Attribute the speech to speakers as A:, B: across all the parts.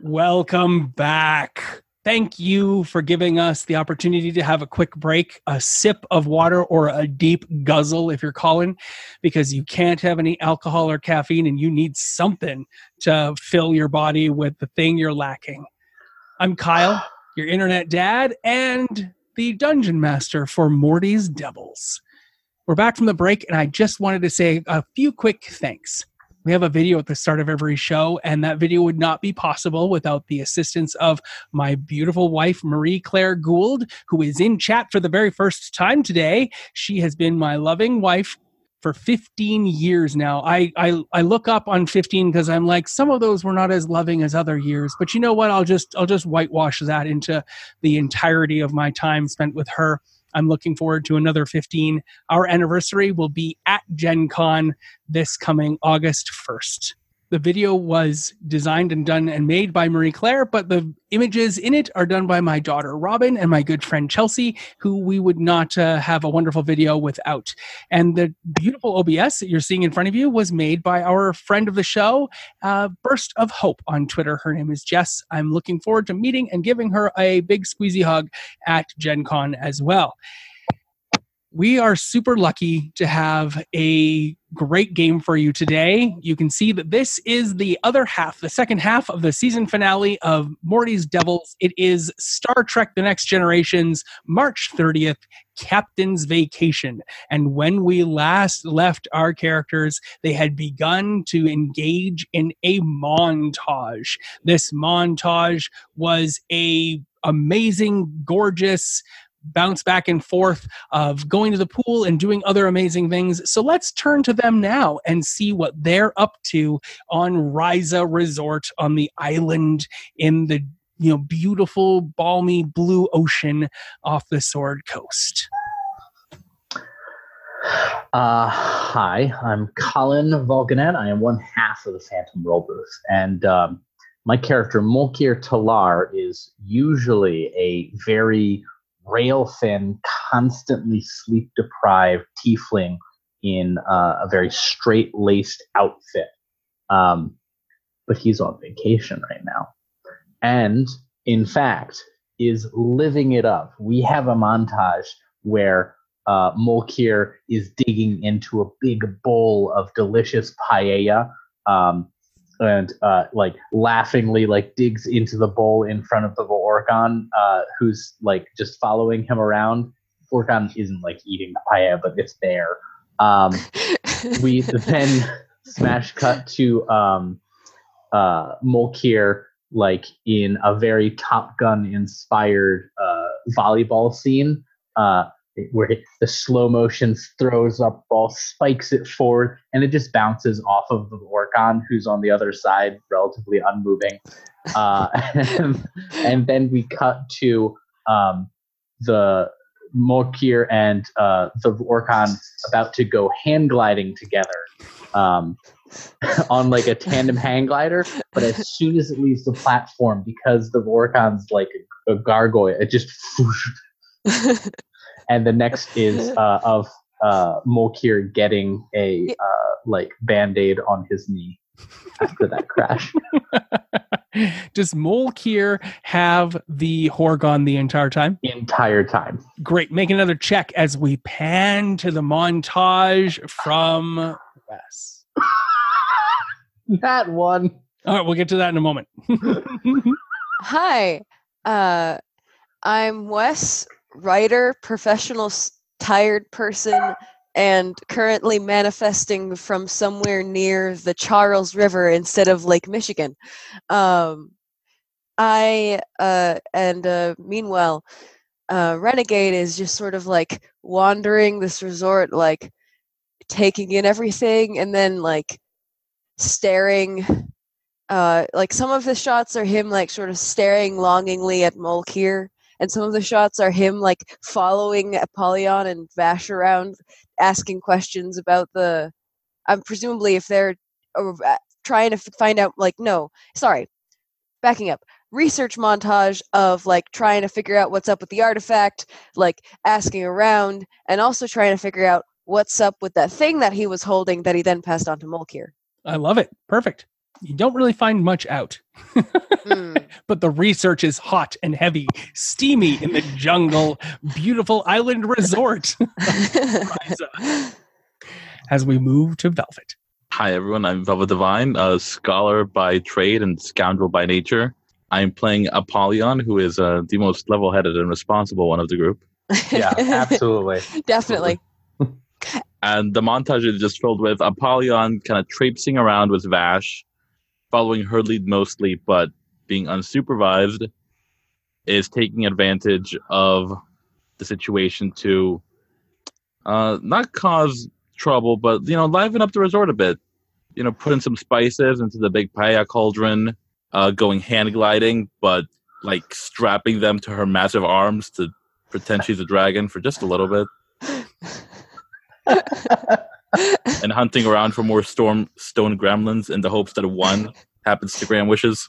A: Welcome back. Thank you for giving us the opportunity to have a quick break, a sip of water, or a deep guzzle if you're calling, because you can't have any alcohol or caffeine and you need something to fill your body with the thing you're lacking. I'm Kyle, your internet dad, and the dungeon master for Morty's Devils. We're back from the break, and I just wanted to say a few quick thanks. We have a video at the start of every show, and that video would not be possible without the assistance of my beautiful wife, Marie Claire Gould, who is in chat for the very first time today. She has been my loving wife for 15 years now. I look up on 15 because I'm like, some of those were not as loving as other years. But you know what? I'll just whitewash that into the entirety of my time spent with her. I'm looking forward to another 15. Our anniversary will be at Gen Con this coming August 1st. The video was designed and done and made by Marie Claire, but the images in it are done by my daughter, Robin, and my good friend, Chelsea, who we would not have a wonderful video without. And the beautiful OBS that you're seeing in front of you was made by our friend of the show, Burst of Hope on Twitter. Her name is Jess. I'm looking forward to meeting and giving her a big squeezy hug at Gen Con as well. We are super lucky to have a great game for you today. You can see that this is the second half of the season finale of Morty's Devils. It is Star Trek The Next Generation's March 30th Captain's Vacation. And when we last left our characters, they had begun to engage in a montage. This montage was a amazing, gorgeous bounce back and forth of going to the pool and doing other amazing things. So let's turn to them now and see what they're up to on Ryza Resort on the island in the beautiful, balmy blue ocean off the Sword Coast.
B: Hi, I'm Colin Volganet. I am one half of the Phantom Rollbooth, and my character Molkir Talar is usually a very rail-thin, constantly sleep-deprived tiefling in a very straight-laced outfit. But he's on vacation right now. And, in fact, is living it up. We have a montage where Molkir is digging into a big bowl of delicious paella, and laughingly digs into the bowl in front of the Vorkon, who's just following him around. Vorkon isn't eating the paella, but it's there. We then smash cut to Molkir in a very Top Gun inspired volleyball scene, where the slow motion throws up ball, spikes it forward, and it just bounces off of the Vorkon, who's on the other side, relatively unmoving. And then we cut to the Molkir and the Vorkon about to go hang gliding together on a tandem hang glider. But as soon as it leaves the platform, because the Vorkon's a gargoyle, it just and the next is of Molkir getting a Band-Aid on his knee after that crash.
A: Does Molkir have the Horgon the entire time?
B: Entire time.
A: Great. Make another check as we pan to the montage from Wes.
B: That one.
A: All right, we'll get to that in a moment.
C: Hi, I'm Wes, writer, professional tired person, and currently manifesting from somewhere near the Charles River instead of Lake Michigan. Meanwhile, Renegade is just sort of wandering this resort, taking in everything, and then staring. Some of the shots are him sort of staring longingly at Molkir, and some of the shots are him following Apollyon and Vash around, asking questions about presumably if they're trying to find out backing up, research montage of trying to figure out what's up with the artifact, asking around, and also trying to figure out what's up with that thing that he was holding that he then passed on to Molkir.
A: I love it. Perfect. You don't really find much out. But the research is hot and heavy, steamy in the jungle, beautiful island resort. As we move to Velvet.
D: Hi, everyone. I'm Velvet Divine, a scholar by trade and scoundrel by nature. I'm playing Apollyon, who is the most level-headed and responsible one of the group.
B: Yeah, absolutely.
C: Definitely.
D: And the montage is just filled with Apollyon kind of traipsing around with Vash, following her lead mostly, but being unsupervised, is taking advantage of the situation to not cause trouble, but, liven up the resort a bit. Put in some spices into the big paella cauldron, going hand gliding, but like strapping them to her massive arms to pretend she's a dragon for just a little bit. And hunting around for more stone gremlins in the hopes that one happens to grant wishes.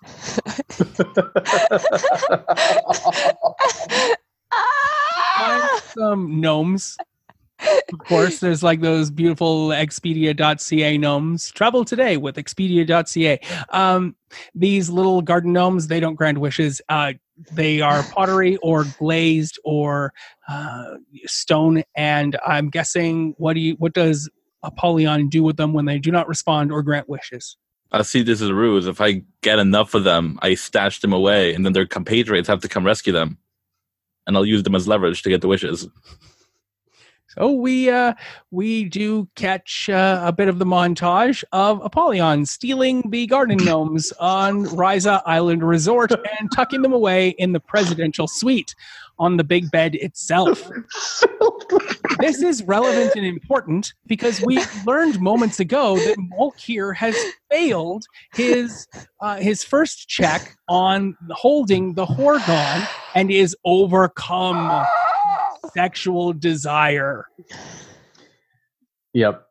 A: Find some gnomes. Of course, there's like those beautiful Expedia.ca gnomes. Travel today with Expedia.ca. These little garden gnomes, they don't grant wishes. They are pottery or glazed or stone. And I'm guessing, what does Apollyon do with them when they do not respond or grant wishes?
D: I see this as a ruse. If I get enough of them, I stash them away, and then their compatriots have to come rescue them. And I'll use them as leverage to get the wishes.
A: So we do catch a bit of the montage of Apollyon stealing the garden gnomes on Ryza Island Resort and tucking them away in the presidential suite on the big bed itself. This is relevant and important because we learned moments ago that Molkir has failed his first check on holding the Horgon and is overcome sexual desire.
B: Yep.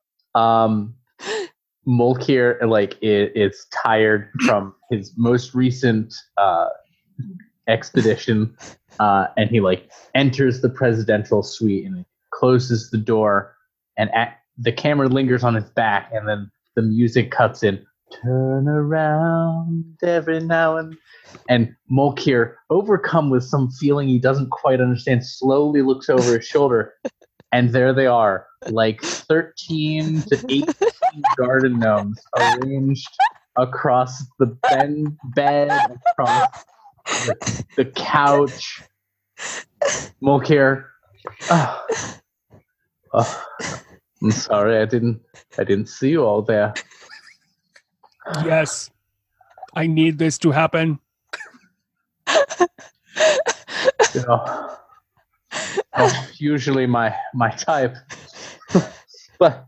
B: Molkir is tired from his most recent expedition, and he enters the presidential suite and closes the door, and the camera lingers on his back, and then the music cuts in. Turn around every now and Molkir, overcome with some feeling he doesn't quite understand, slowly looks over his shoulder, and there they are, 13 to 18 garden gnomes arranged across the bed, across the couch. Molkir, I'm sorry, I didn't see you all there.
A: Yes, I need this to happen.
B: Usually my type, but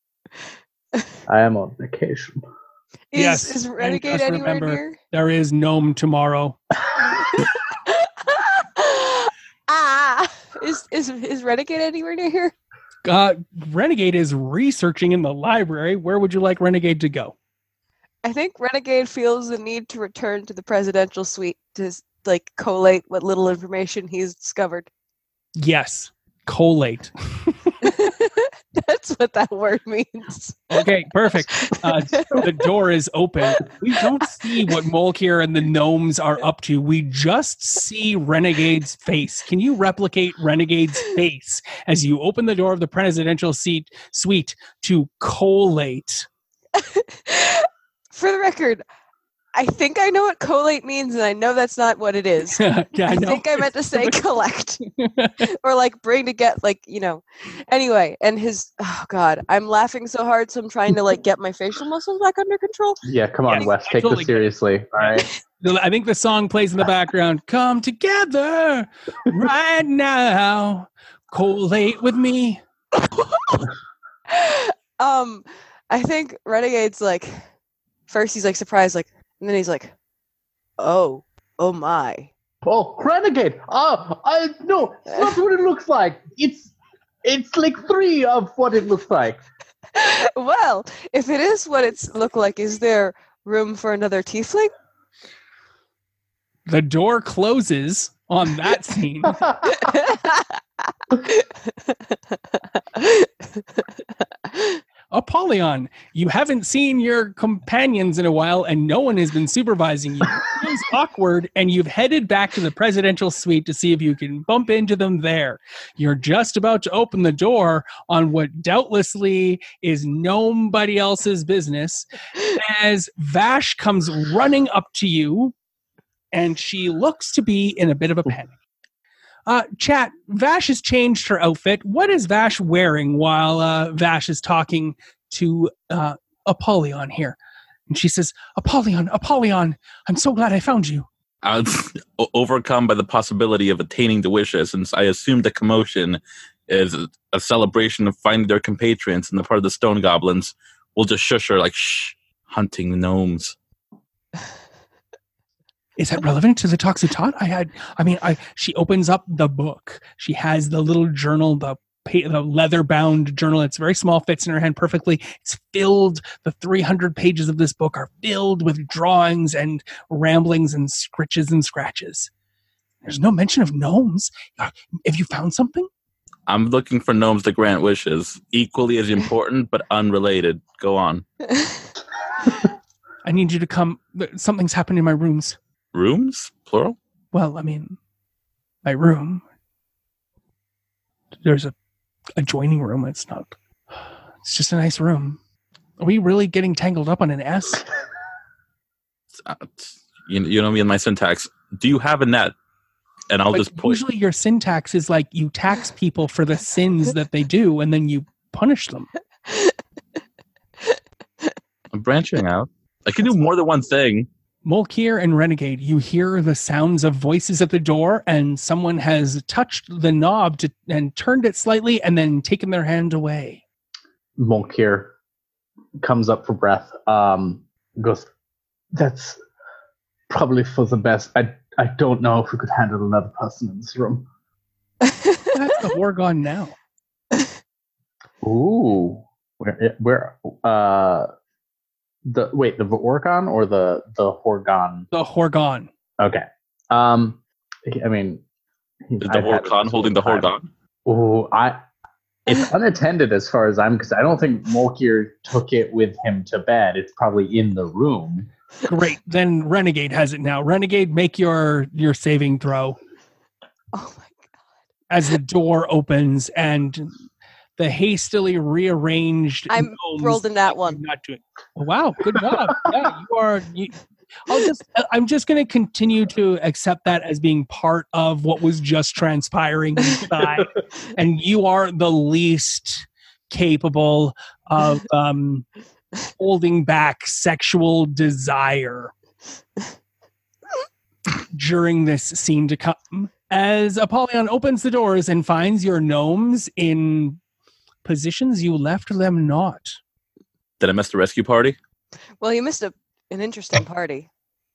B: I am on vacation.
C: Is Renegade anywhere near?
A: There is gnome tomorrow.
C: Is Renegade anywhere near here?
A: Renegade is researching in the library. Where would you like Renegade to go?
C: I think Renegade feels the need to return to the presidential suite to collate what little information he's discovered.
A: Yes, collate.
C: That's what that word means.
A: Okay, perfect. The door is open. We don't see what Molkir and the gnomes are up to. We just see Renegade's face. Can you replicate Renegade's face as you open the door of the presidential suite to collate?
C: For the record, I think I know what collate means, and I know that's not what it is.
A: Yeah,
C: I think I meant to say collect. Or bring to get, Anyway, and I'm laughing so hard, so I'm trying to get my facial muscles back under control.
B: Yeah, come on, Wes, take this seriously. All right.
A: I think the song plays in the background. Come together right now. Collate with me.
C: I think Renegade's first he's surprised, and then he's oh my.
B: Oh, Renegade! I no, it's not what it looks like. It's 3 of what it looks like.
C: Well, if it is what it's look like, is there room for another tiefling?
A: The door closes on that scene. Apollyon, you haven't seen your companions in a while and no one has been supervising you. It feels awkward and you've headed back to the presidential suite to see if you can bump into them there. You're just about to open the door on what doubtlessly is nobody else's business as Vash comes running up to you and she looks to be in a bit of a panic. Chat, Vash has changed her outfit. What is Vash wearing while Vash is talking to Apollyon here? And she says, Apollyon, I'm so glad I found you.
D: I was overcome by the possibility of attaining the wishes, since I assume the commotion is a celebration of finding their compatriots in the part of the stone goblins. We'll just shush her like, shh, hunting gnomes.
A: Is that relevant to the Toxotot? She opens up the book. She has the little journal, the leather-bound journal. It's very small, fits in her hand perfectly. It's filled, the 300 pages of this book are filled with drawings and ramblings and scritches and scratches. There's no mention of gnomes. Have you found something?
D: I'm looking for gnomes to grant wishes. Equally as important, but unrelated. Go on.
A: I need you to come. Something's happened in my rooms.
D: Rooms? Plural?
A: Well, my room. There's a adjoining room. It's just a nice room. Are we really getting tangled up on an S?
D: You know me and my syntax. Do you have a net? And I'll just point.
A: Usually your syntax is like you tax people for the sins that they do and then you punish them.
D: I'm branching out. I can do more than one thing.
A: Molkir and Renegade, you hear the sounds of voices at the door, and someone has touched the knob and turned it slightly and then taken their hand away.
B: Molkir comes up for breath. Goes, that's probably for the best. I don't know if we could handle another person in this room.
A: That's the Horgon now.
B: Ooh. Where the Vorgon or the Horgon?
A: The Horgon.
B: Okay.
D: Is the Horgon holding the Horgon?
B: Oh, it's unattended as far as because I don't think Molkir took it with him to bed. It's probably in the room.
A: Great. Then Renegade has it now. Renegade, make your saving throw.
C: Oh my god.
A: As the door opens and the hastily rearranged.
C: I'm rolled in that one.
A: Not doing. Oh, wow, good job. Yeah, you are. I'm just going to continue to accept that as being part of what was just transpiring inside, and you are the least capable of holding back sexual desire during this scene to come. As Apollyon opens the doors and finds your gnomes in positions you left them not.
D: Did I miss the rescue party?
C: Well, you missed an interesting party.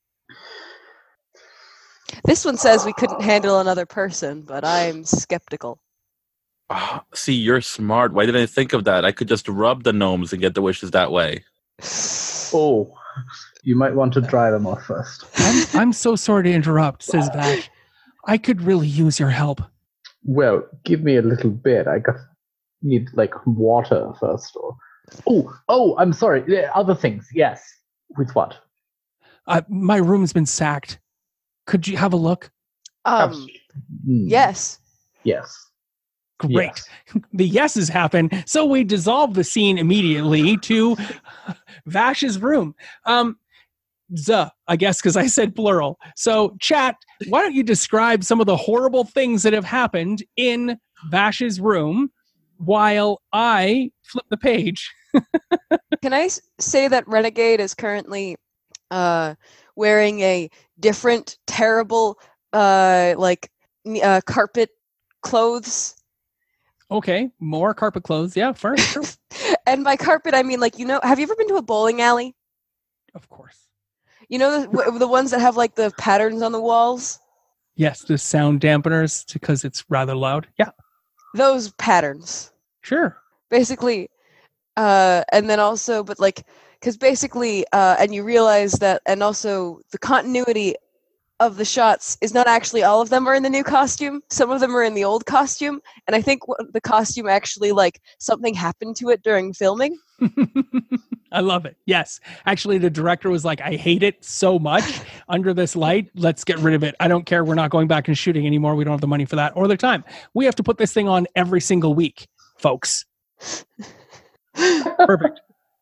C: This one says we couldn't handle another person, but I'm skeptical.
D: See, you're smart. Why didn't I think of that? I could just rub the gnomes and get the wishes that way.
B: Oh, you might want to dry them off first.
A: I'm so sorry to interrupt, says Vash. I could really use your help.
B: Well, give me a little bit. Need water first. Oh, I'm sorry. Other things, yes. With what?
A: My room's been sacked. Could you have a look?
C: Yes.
B: Yes.
A: Great. Yes. The yeses happen, so we dissolve the scene immediately to Vash's room. I guess because I said plural. So, chat, why don't you describe some of the horrible things that have happened in Vash's room while I flip the page?
C: Can I say that Renegade is currently wearing a different, terrible, carpet clothes?
A: Okay, more carpet clothes. Yeah, first. Sure.
C: And by carpet, I mean, have you ever been to a bowling alley?
A: Of course.
C: You know the ones that have the patterns on the walls?
A: Yes, the sound dampeners because it's rather loud. Yeah.
C: Those patterns.
A: Sure.
C: Basically, and then also, because basically, and you realize that, and also the continuity of the shots is not actually all of them are in the new costume. Some of them are in the old costume, and I think the costume actually, like, something happened to it during filming.
A: I love it. Yes. Actually, the director was like, I hate it so much under this light. Let's get rid of it. I don't care. We're not going back and shooting anymore. We don't have the money for that or the time. We have to put this thing on every single week, folks. Perfect.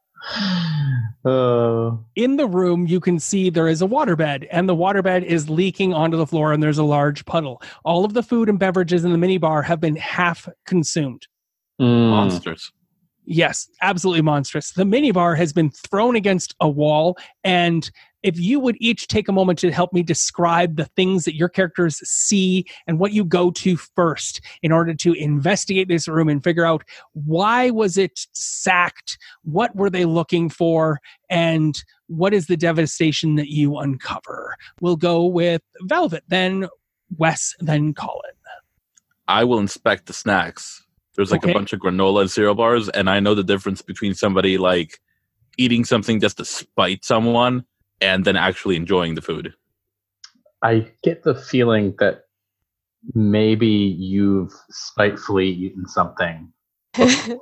A: In the room, you can see there is a waterbed, and the waterbed is leaking onto the floor, and there's a large puddle. All of the food and beverages in the minibar have been half consumed.
D: Monsters.
A: Yes, absolutely monstrous. The minibar has been thrown against a wall, and if you would each take a moment to help me describe the things that your characters see and what you go to first in order to investigate this room and figure out why was it sacked, what were they looking for, and what is the devastation that you uncover. We'll go with Velvet, then Wes, then Colin.
D: I will inspect the snacks. There's like
A: Okay.
D: a bunch of granola and cereal bars, and I know the difference between somebody like eating something just to spite someone and then actually enjoying the food.
B: I get the feeling that maybe you've spitefully eaten something before.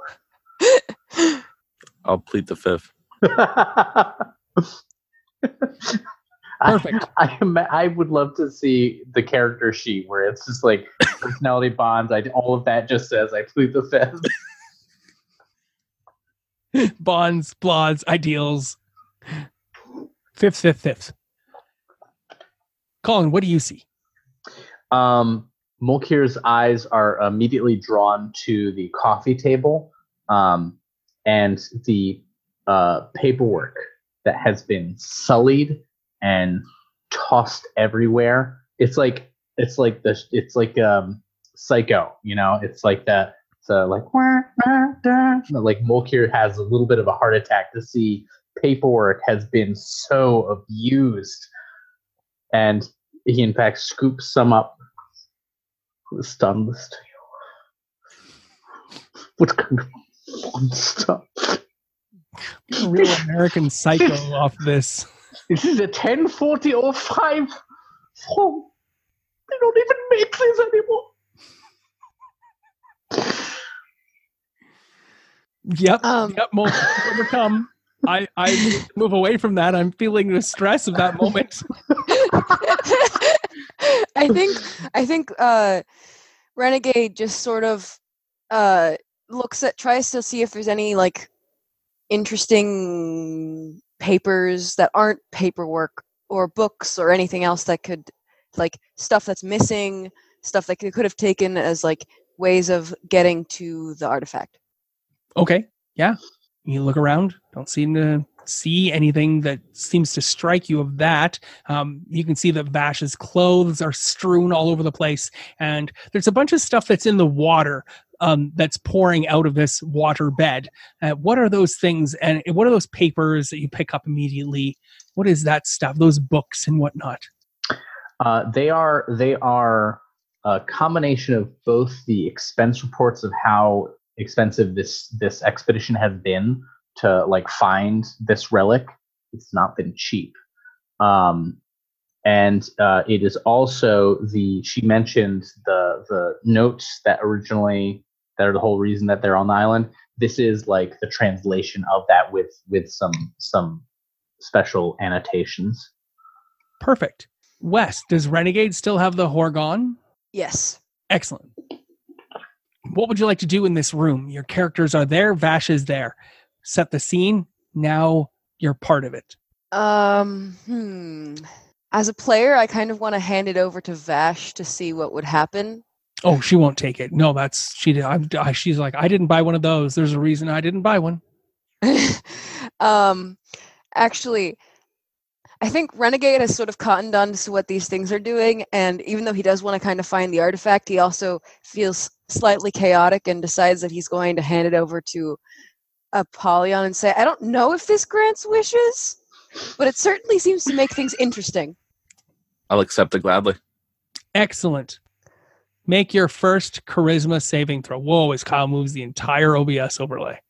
D: I'll plead the fifth.
A: Perfect.
B: I would love to see the character sheet where it's just like personality bonds. All of that just says I plead the fifth.
A: Bonds, blods, ideals. Fifth. Colin, what do you see?
B: Mulkir's eyes are immediately drawn to the coffee table and the paperwork that has been sullied and tossed everywhere. It's like Psycho, you know. It's like that. So like Mulkir has a little bit of a heart attack to see paperwork has been so abused, and he in fact scoops some up. Who's done this to you? What kind of monster?
A: You're a real American Psycho off this.
B: This is a 104005 form. They don't even make this anymore.
A: Yep.
C: Um.
A: Yep. Moment overcome. I need to move away from that. I'm feeling the stress of that moment.
C: I think Renegade just sort of tries to see if there's any like interesting papers that aren't paperwork or books or anything else that could, like, stuff that's missing, stuff that could have taken as like ways of getting to the artifact.
A: Okay. Yeah. You look around. Don't seem to see anything that seems to strike you of that. You can see that Vash's clothes are strewn all over the place, and there's a bunch of stuff that's in the water that's pouring out of this water bed. What are those things, and what are those papers that you pick up immediately? What is that stuff? Those books and whatnot?
B: They are a combination of both the expense reports of how expensive this expedition has been to like find this relic. It's not been cheap. And it is also she mentioned the notes that originally, that are the whole reason that they're on the island. This is like the translation of that with some special annotations.
A: Perfect. Wes, does Renegade still have the Horgon?
C: Yes.
A: Excellent. What would you like to do in this room? Your characters are there. Vash is there. Set the scene. Now you're part of it.
C: As a player, I kind of want to hand it over to Vash to see what would happen.
A: Oh, she won't take it. No, she's like, I didn't buy one of those. There's a reason I didn't buy one.
C: Actually, I think Renegade has sort of cottoned on to what these things are doing, and even though he does want to kind of find the artifact, he also feels slightly chaotic and decides that he's going to hand it over to Apollyon and say, I don't know if this grants wishes, but it certainly seems to make things interesting.
D: I'll accept it gladly.
A: Excellent. Make your first charisma saving throw. Whoa, as Kyle moves the entire OBS overlay.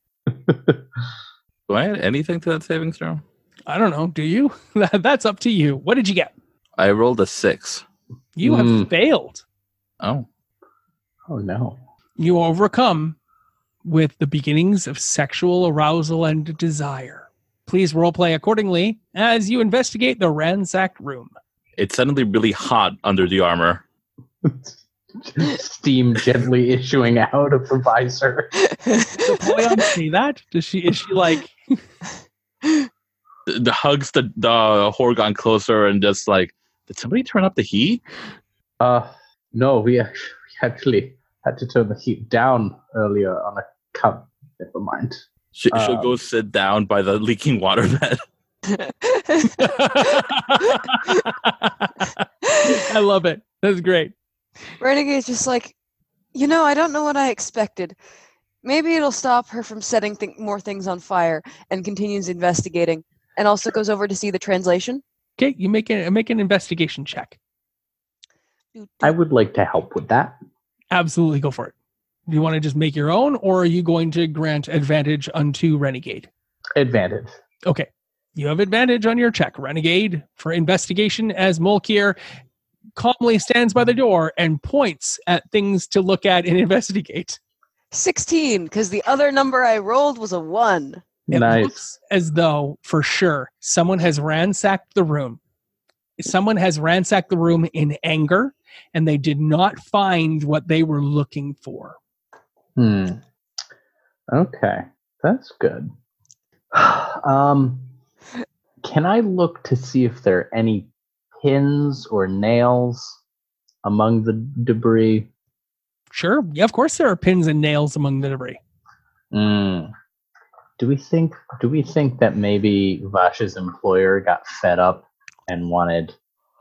D: Do I add anything to that savings throw?
A: I don't know. Do you? That's up to you. What did you get?
D: I rolled a 6.
A: You have failed.
D: Oh.
B: Oh no.
A: You are overcome with the beginnings of sexual arousal and desire. Please roleplay accordingly as you investigate the ransacked room.
D: It's suddenly really hot under the armor.
B: Steam gently issuing out of the visor.
A: Does Apollyon say that? Is she like...
D: The hugs the Horgon closer and just like, did somebody turn up the heat?
B: No, we actually had to turn the heat down earlier on a cup. Never mind.
D: She'll go sit down by the leaking waterbed.
A: I love it. That's great.
C: Renegade's just like, I don't know what I expected. Maybe it'll stop her from setting more things on fire, and continues investigating, and also goes over to see the translation.
A: Okay, you make an investigation check.
B: I would like to help with that.
A: Absolutely, go for it. Do you want to just make your own, or are you going to grant advantage unto Renegade?
B: Advantage.
A: Okay. You have advantage on your check, Renegade, for investigation, as Molkir calmly stands by the door and points at things to look at and investigate.
C: 16, because the other number I rolled was a 1.
A: It
B: Nice.
A: looks as though, for sure, someone has ransacked the room. Someone has ransacked the room in anger, and they did not find what they were looking for.
B: Okay, that's good. Can I look to see if there are any pins or nails among the debris?
A: Sure. Yeah, of course there are pins and nails among the debris.
B: Do we think that maybe Vash's employer got fed up and wanted?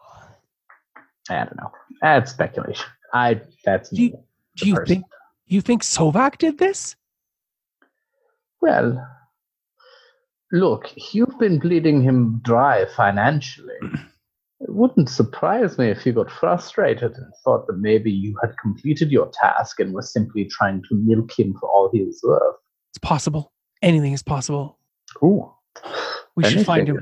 B: I don't know. That's speculation. That's me.
A: Do you think Sovak did this?
B: Well, look, you've been bleeding him dry financially. It wouldn't surprise me if you got frustrated and thought that maybe you had completed your task and were simply trying to milk him for all he was worth.
A: It's possible. Anything is possible.
B: Ooh.
A: We should find him.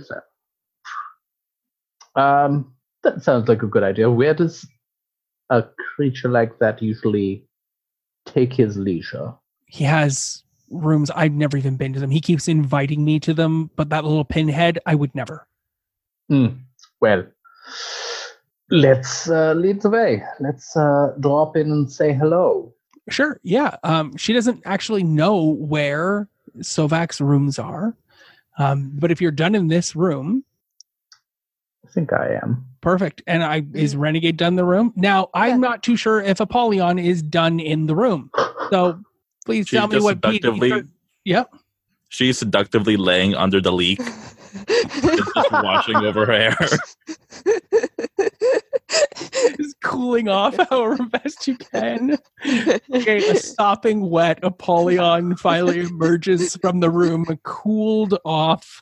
B: That sounds like a good idea. Where does a creature like that usually take his leisure?
A: He has rooms. I've never even been to them. He keeps inviting me to them, but that little pinhead, I would never.
B: Well, let's lead the way. Let's drop in and say hello.
A: Sure, yeah. She doesn't actually know where Sovak's rooms are, but if you're done in this room...
B: I think I am.
A: Perfect. And is Renegade done in the room? Now, I'm not too sure if Apollyon is done in the room. So please tell me what Pete... Yep.
D: She's seductively laying under the leak. Just washing over her hair.
A: Just cooling off however best you can. Okay, a sopping wet Apollyon finally emerges from the room, cooled off.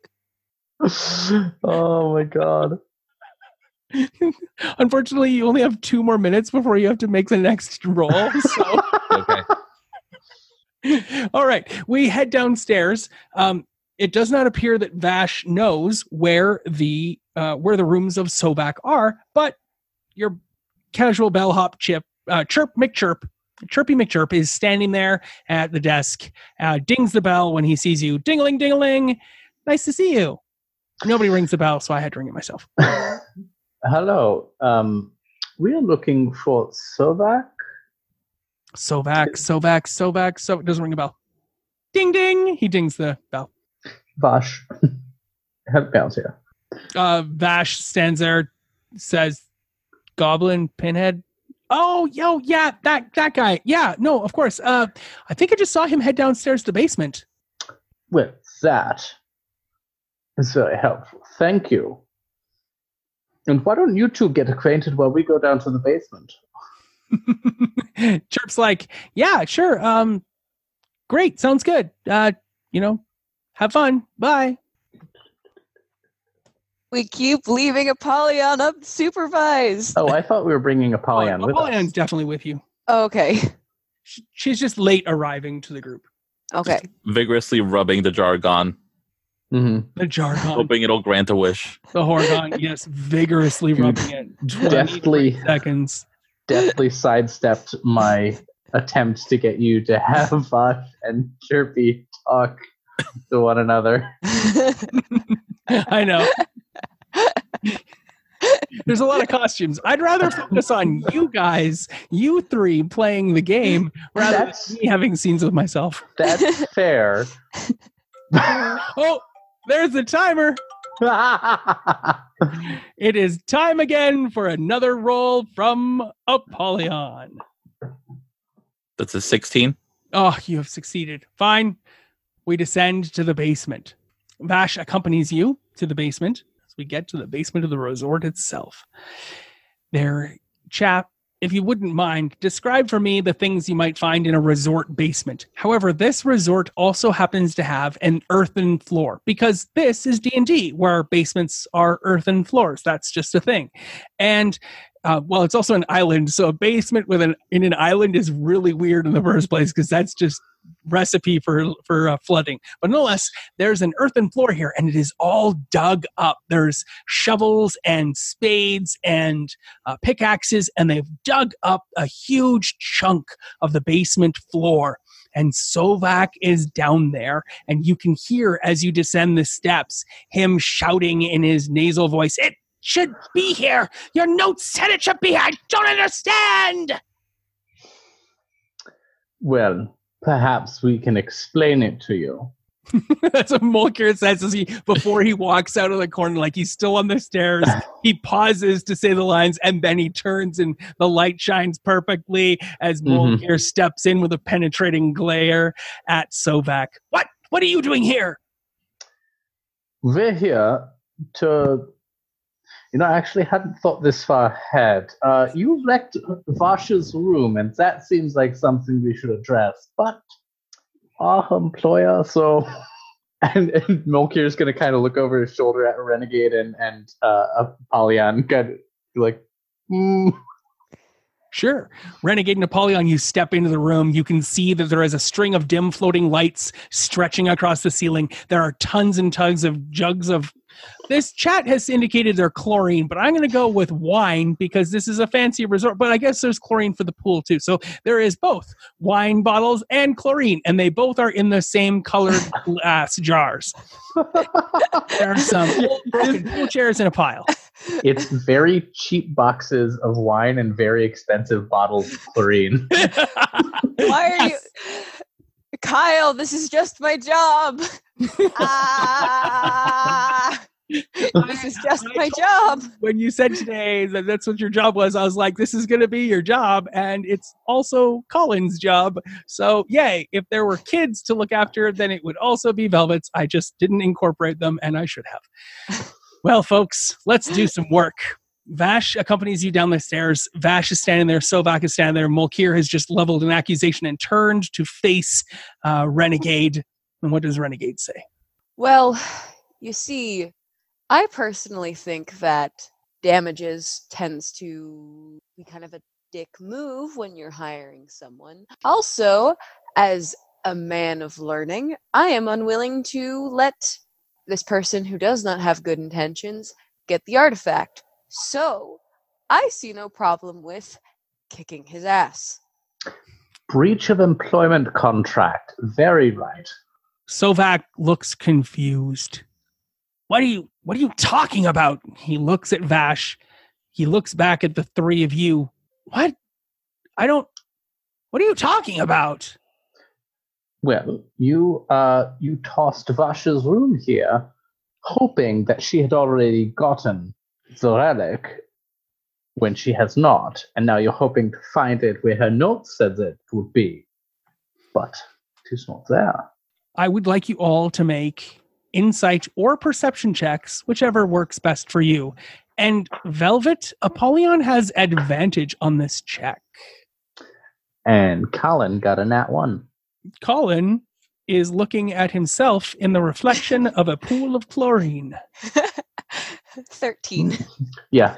B: Oh my god.
A: Unfortunately, you only have 2 more minutes before you have to make the next roll. So.
D: Okay.
A: All right, we head downstairs. It does not appear that Vash knows where the rooms of Sovak are, but your casual bellhop Chirpy McChirp is standing there at the desk, dings the bell when he sees you. Ding-a-ling, ding-a-ling. Nice to see you. Nobody rings the bell, so I had to ring it myself.
B: Hello. We are looking for Sovak.
A: Sovak. Doesn't ring a bell. Ding, ding. He dings the bell.
B: Vash. Help me out here.
A: Vash stands there, says, Goblin, Pinhead. Oh, yeah, that guy. Yeah, no, of course. I think I just saw him head downstairs to the basement.
B: Well, that is very helpful. Thank you. And why don't you two get acquainted while we go down to the basement?
A: Chirp's like, yeah, sure. Great. Sounds good. Have fun. Bye.
C: We keep leaving Apollyon unsupervised.
B: Oh, I thought we were bringing Apollyon with us.
A: Apollon's definitely with you.
C: Oh, okay.
A: She's just late arriving to the group.
C: Okay.
D: Vigorously rubbing the jargon.
A: The jargon.
D: Hoping it'll grant a wish.
A: The Horgon, yes, vigorously rubbing it. 23 seconds.
B: Deftly sidestepped my attempt to get you to have Vash and Chirpy talk to one another.
A: I know. There's a lot of costumes. I'd rather focus on you guys, you three playing the game, rather than me having scenes with myself.
B: That's fair.
A: Oh, there's the timer. It is time again for another roll from Apollyon.
D: That's a 16.
A: Oh, you have succeeded. Fine. We descend to the basement. Vash accompanies you to the basement as we get to the basement of the resort itself. There, chap, if you wouldn't mind, describe for me the things you might find in a resort basement. However, this resort also happens to have an earthen floor because this is D&D, where basements are earthen floors. That's just a thing. And well, it's also an island, so a basement in an island is really weird in the first place because that's just recipe for flooding. But nonetheless, there's an earthen floor here, and it is all dug up. There's shovels and spades and pickaxes, and they've dug up a huge chunk of the basement floor. And Sovak is down there, and you can hear as you descend the steps him shouting in his nasal voice, "It should be here. Your notes said it should be here. I don't understand."
B: Well, perhaps we can explain it to you.
A: That's what Mulkir says before he walks out of the corner, like he's still on the stairs. He pauses to say the lines, and then he turns, and the light shines perfectly as Mulkir steps in with a penetrating glare at Sovak. What are you doing here?
B: We're here to... I actually hadn't thought this far ahead. You wrecked Vash's room, and that seems like something we should address. But our employer, so... And Mulkir's going to kind of look over his shoulder at Renegade and Apollyon, kind of like,
A: Sure. Renegade and Apollyon, you step into the room. You can see that there is a string of dim floating lights stretching across the ceiling. There are tons and tons of jugs of... This chat has indicated they're chlorine, but I'm going to go with wine because this is a fancy resort. But I guess there's chlorine for the pool too. So there is both wine bottles and chlorine, and they both are in the same colored glass jars. There are some pool chairs in a pile.
B: It's very cheap boxes of wine and very expensive bottles of chlorine.
C: Why are you... Kyle, this is just my job. This is just my job.
A: When you said today that that's what your job was, I was like, this is going to be your job, and it's also Colin's job. So, yay. If there were kids to look after, then it would also be Velvet's. I just didn't incorporate them, and I should have. Well, folks, let's do some work. Vash accompanies you down the stairs. Vash is standing there. Sovak is standing there. Mulkir has just leveled an accusation and turned to face Renegade. And what does Renegade say?
C: Well, you see, I personally think that damages tends to be kind of a dick move when you're hiring someone. Also, as a man of learning, I am unwilling to let this person who does not have good intentions get the artifact. So, I see no problem with kicking his ass.
B: Breach of employment contract. Very right.
A: Sovak looks confused. What are you talking about? He looks at Vash. He looks back at the three of you. What? What are you talking about?
B: Well, you tossed Vash's room here, hoping that she had already gotten the relic when she has not, and now you're hoping to find it where her notes said it would be. But it is not there.
A: I would like you all to make insight or perception checks, whichever works best for you. And Velvet, Apollyon has advantage on this check.
B: And Colin got a nat 1.
A: Colin is looking at himself in the reflection of a pool of chlorine.
C: 13.
B: Yeah.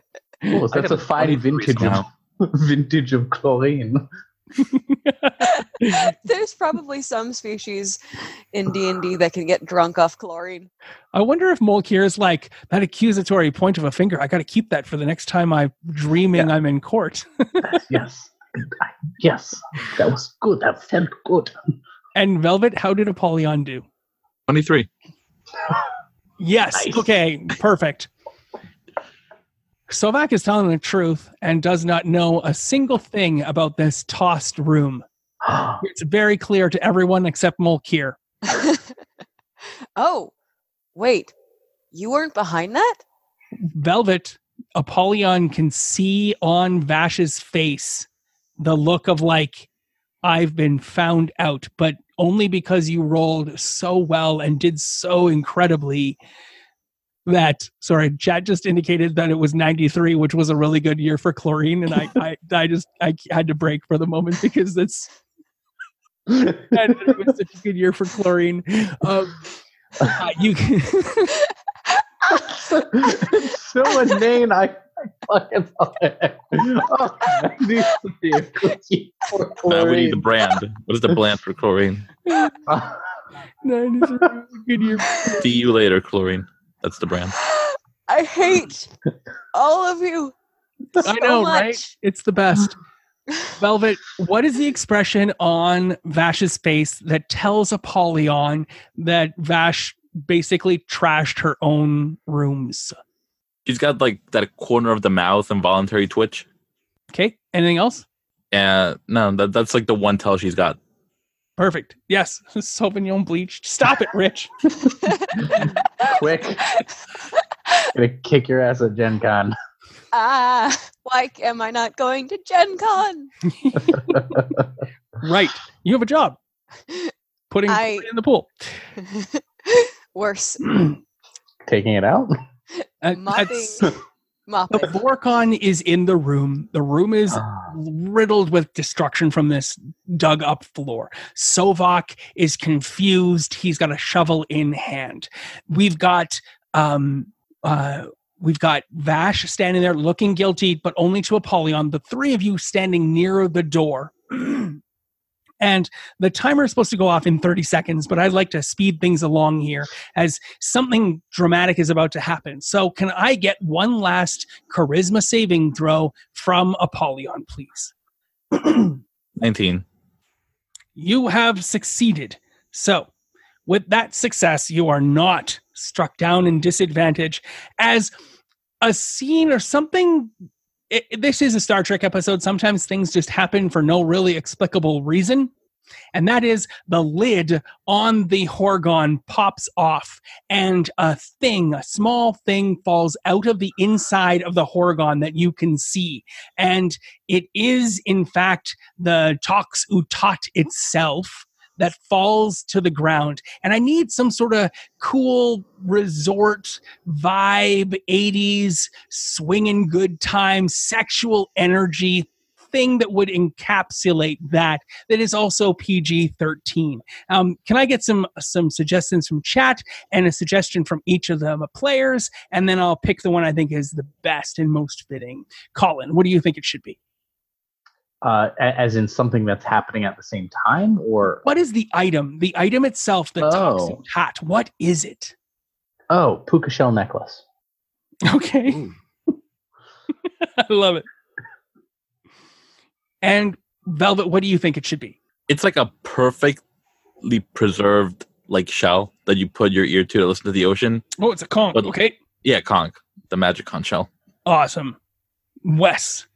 B: Oh, that's a fine vintage of chlorine.
C: There's probably some species in D&D that can get drunk off chlorine.
A: I wonder if Molkir is like that accusatory point of a finger. I got to keep that for the next time I'm dreaming I'm in court.
B: Yes. Yes. That was good. That felt good.
A: And Velvet, how did Apollyon do?
D: 23.
A: Yes.
B: Nice.
A: Okay. Perfect. Sovak is telling the truth and does not know a single thing about this tossed room. It's very clear to everyone except Molkir.
C: Oh, wait. You weren't behind that?
A: Velvet, Apollyon can see on Vash's face the look of like, I've been found out, but only because you rolled so well and did so incredibly that, sorry, chat just indicated that it was 93, which was a really good year for chlorine. And I had to break for the moment because it was such a good year for chlorine. You can
B: It's so inane. I fucking love it. Oh, 93, a good year for
D: We need the
B: chlorine.
D: brand. What is the brand for chlorine?
A: 93 was a good year.
D: See you later, chlorine. That's the brand.
C: I hate all of you so
A: I know,
C: much.
A: right? It's the best. Velvet, what is the expression on Vash's face that tells Apollyon that Vash basically trashed her own rooms?
D: She's got like that corner of the mouth and voluntary twitch.
A: Okay, anything else?
D: No, that's like the one tell she's got.
A: Perfect. Yes, Sauvignon bleached. Stop it, Rich.
B: Quick. Gonna kick your ass at Gen Con.
C: Why am I not going to Gen Con?
A: Right. You have a job. Putting it in the pool.
C: Worse.
B: Taking it out?
C: Mopping.
A: The Vorkon is in the room. The room is riddled with destruction from this dug up floor. Sovak is confused. He's got a shovel in hand. We've got Vash standing there looking guilty, but only to Apollyon. The three of you standing near the door. And the timer is supposed to go off in 30 seconds, but I'd like to speed things along here as something dramatic is about to happen. So can I get one last charisma saving throw from Apollyon, please?
D: 19.
A: You have succeeded. So with that success, you are not struck down in disadvantage as a scene or something. This is a Star Trek episode. Sometimes things just happen for no really explicable reason. And that is the lid on the Horgon pops off and a small thing falls out of the inside of the Horgon that you can see. And it is, in fact, the Tox Utat itself that falls to the ground. And I need some sort of cool resort vibe, 80s, swinging good time, sexual energy thing that would encapsulate that is also PG-13. Can I get some suggestions from chat and a suggestion from each of the players? And then I'll pick the one I think is the best and most fitting. Colin, what do you think it should be?
B: As in something that's happening at the same time, or
A: what is the item? The item itself, the Tox Utat. What is it?
B: Oh, puka shell necklace.
A: Okay. I love it. And Velvet, what do you think it should be?
D: It's like a perfectly preserved like shell that you put your ear to listen to the ocean.
A: Oh, it's a conch.
D: But,
A: okay.
D: Yeah, conch. The magic conch shell.
A: Awesome. Wes.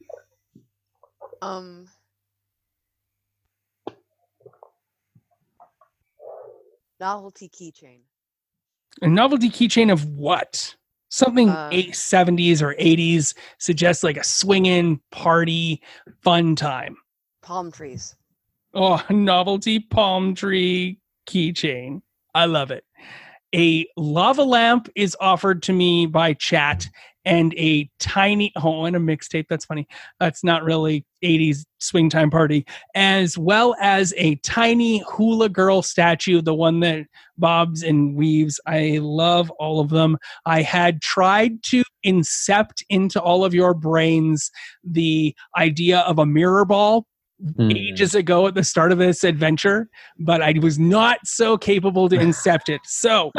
C: Novelty keychain.
A: A novelty keychain of what? Something 70s or 80s suggests like a swinging party fun time.
C: Palm trees.
A: Oh, novelty palm tree keychain. I love it. A lava lamp is offered to me by chat and a tiny, and a mixtape. That's funny. That's not really 80s swing time party, as well as a tiny hula girl statue, the one that bobs and weaves. I love all of them. I had tried to incept into all of your brains the idea of a mirror ball ages ago at the start of this adventure, but I was not so capable to incept it. So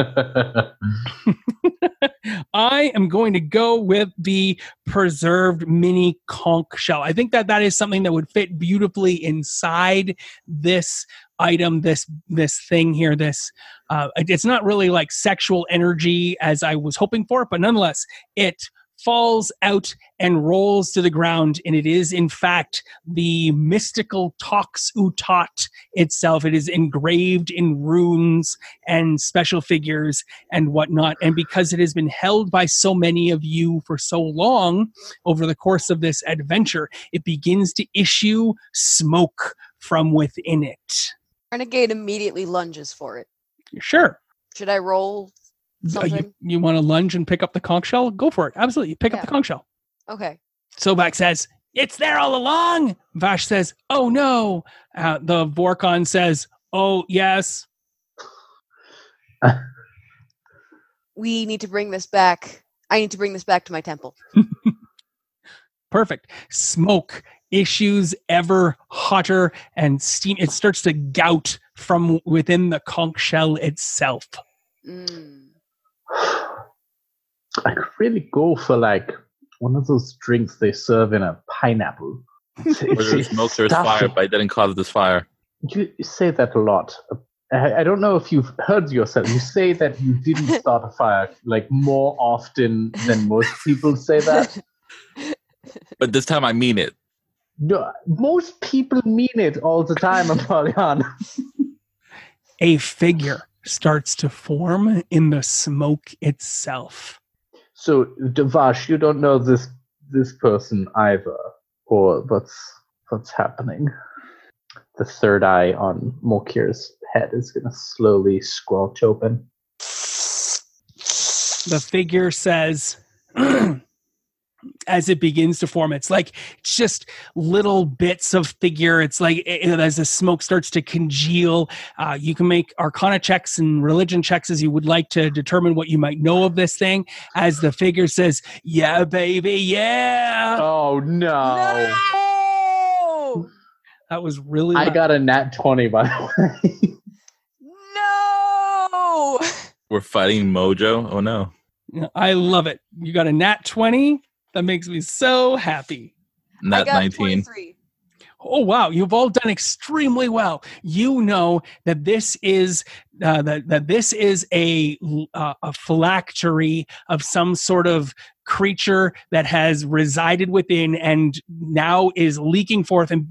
A: I am going to go with the preserved mini conch shell. I think that is something that would fit beautifully inside this item, this thing here. It's not really like sexual energy as I was hoping for, but nonetheless, it falls out and rolls to the ground, and it is in fact the mystical Tox Utot itself. It is engraved in runes and special figures and whatnot, and because it has been held by so many of you for so long over the course of this adventure, it begins to issue smoke from within it.
C: Renegade immediately lunges for it.
A: Sure.
C: Should I roll something?
A: You want to lunge and pick up the conch shell? Go for it. Absolutely. Pick up the conch shell.
C: Okay.
A: Sobek says, "It's there all along." Vash says, "Oh no." The Vorkon says, "Oh yes."
C: We need to bring this back. I need to bring this back to my temple.
A: Perfect. Smoke issues ever hotter and steam. It starts to gout from within the conch shell itself.
B: I could really go for like one of those drinks they serve in a pineapple.
D: Where there's smoke, there's fire, but I didn't cause this fire.
B: You say that a lot. I don't know if you've heard yourself. You say that you didn't start a fire like more often than most people say that.
D: But this time I mean it.
B: No, most people mean it all the time, Apollyon.
A: A figure starts to form in the smoke itself.
B: So, Devash, you don't know this person either, or what's happening. The third eye on Molkir's head is going to slowly squelch open.
A: The figure says, as it begins to form, it's just little bits of figure. It's like as the smoke starts to congeal, you can make arcana checks and religion checks as you would like to determine what you might know of this thing. As the figure says, "Yeah, baby, yeah."
B: Oh, no.
A: That was really
B: I got a nat 20, by the way.
C: No!
D: We're fighting Mojo? Oh no.
A: I love it. You got a nat 20? That makes me so happy.
D: Nat 19.
C: 23.
A: Oh wow! You've all done extremely well. You know that this is that this is a phylactery of some sort of creature that has resided within and now is leaking forth and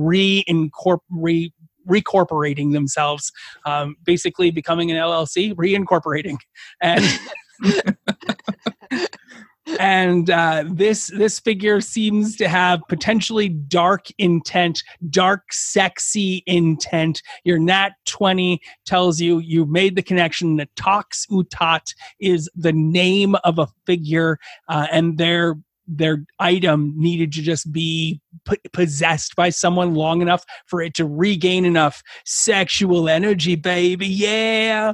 A: reincorporating themselves, basically becoming an LLC, reincorporating, and. And this figure seems to have potentially dark intent, dark, sexy intent. Your nat 20 tells you made the connection that Tox Utot is the name of a figure, and their item needed to just be possessed by someone long enough for it to regain enough sexual energy, baby. Yeah.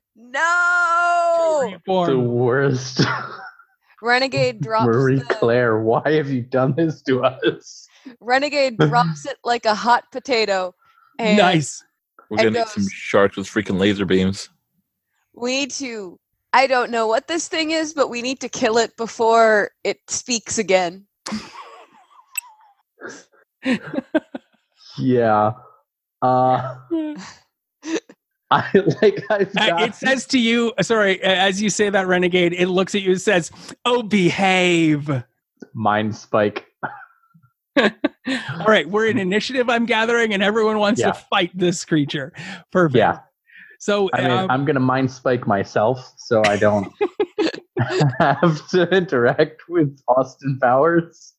C: No!
B: The worst.
C: Renegade drops
B: Marie Claire, why have you done this to us?
C: Renegade drops it like a hot potato. And
A: nice.
D: We're going to need some sharks with freaking laser beams.
C: We need to... I don't know what this thing is, but we need to kill it before it speaks again.
B: Yeah.
A: It says to you, sorry, as you say that, Renegade, it looks at you and says, "Oh, behave."
B: Mind spike.
A: All right, we're in initiative, I'm gathering, and everyone wants to fight this creature. Perfect.
B: Yeah.
A: So
B: I'm going to mind spike myself so I don't have to interact with Austin Powers.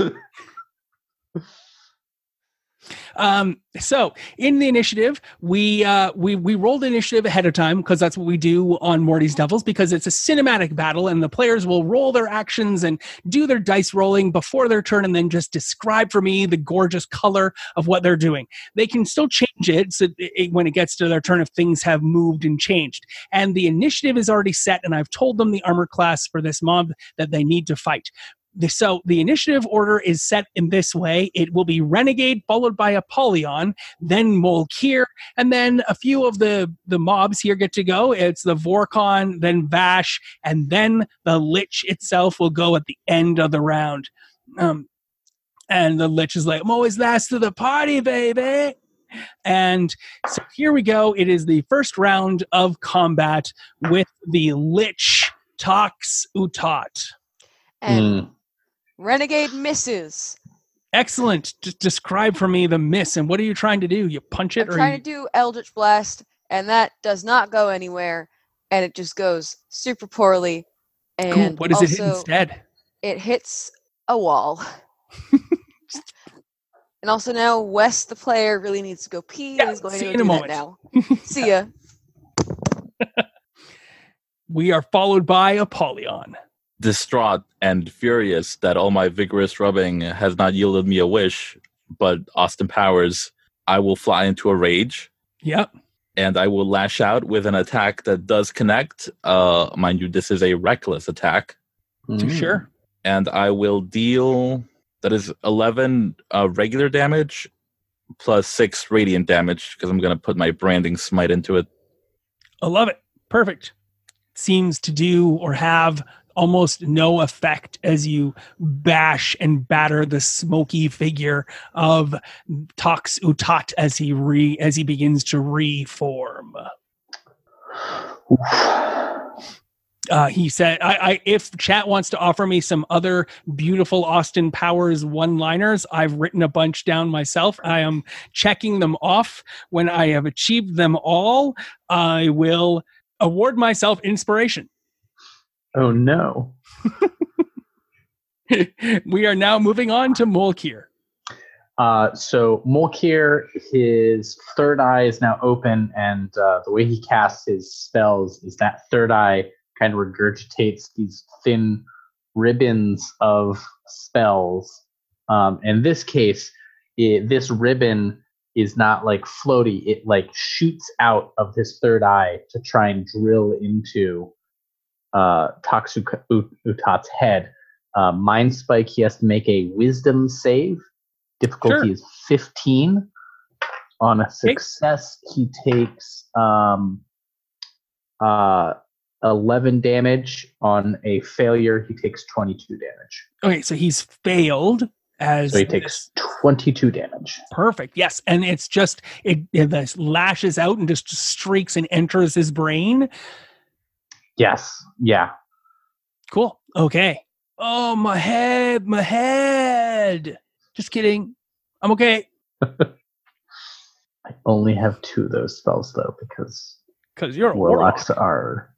A: So in the initiative, we rolled initiative ahead of time because that's what we do on Morty's Devils, because it's a cinematic battle and the players will roll their actions and do their dice rolling before their turn and then just describe for me the gorgeous color of what they're doing. They can still change it, when it gets to their turn if things have moved and changed. And the initiative is already set, and I've told them the armor class for this mob that they need to fight. So the initiative order is set in this way. It will be Renegade, followed by Apollyon, then Molkir, and then a few of the mobs here get to go. It's the Vorkon, then Vash, and then the Lich itself will go at the end of the round. And the Lich is like, I'm always last to the party, baby. And so here we go. It is the first round of combat with the Lich Tox Utot.
C: And Renegade misses.
A: Excellent. Just describe for me the miss. And what are you trying to do? You punch it?
C: I'm trying to do Eldritch Blast, and that does not go anywhere. And it just goes super poorly. And
A: cool. What does it hit
C: also,
A: instead?
C: It hits a wall. And also now Wes, the player, really needs to go pee.
A: Yeah,
C: and he's going
A: see
C: to
A: you
C: go
A: in a
C: do
A: moment.
C: that now. See ya.
A: We are followed by Apollyon.
D: Distraught and furious that all my vigorous rubbing has not yielded me a wish, but Austin Powers, I will fly into a rage.
A: Yep.
D: And I will lash out with an attack that does connect. Mind you, this is a reckless attack.
A: Sure.
D: And I will deal, that is 11 regular damage plus 6 radiant damage, because I'm going to put my branding smite into it.
A: I love it. Perfect. Seems to do or have almost no effect as you bash and batter the smoky figure of Tox Utot as he begins to reform. He said, if chat wants to offer me some other beautiful Austin Powers one-liners, I've written a bunch down myself. I am checking them off. When I have achieved them all, I will award myself inspiration.
B: Oh, no.
A: We are now moving on to Molkir.
B: So Molkir, his third eye is now open, and the way he casts his spells is that third eye kind of regurgitates these thin ribbons of spells. In this case, this ribbon is not like floaty. It like shoots out of his third eye to try and drill into Tox Utot's head. Mind Spike, he has to make a wisdom save. Difficulty is 15. On a success, he takes 11 damage. On a failure, he takes 22 damage.
A: Okay, so he's failed.
B: So he takes 22 damage.
A: Perfect. Yes, and it's just it lashes out and just streaks and enters his brain.
B: Yes. Yeah.
A: Cool. Okay. Oh, my head. Just kidding. I'm okay.
B: I only have 2 of those spells though, because
A: you're a
B: warlocks are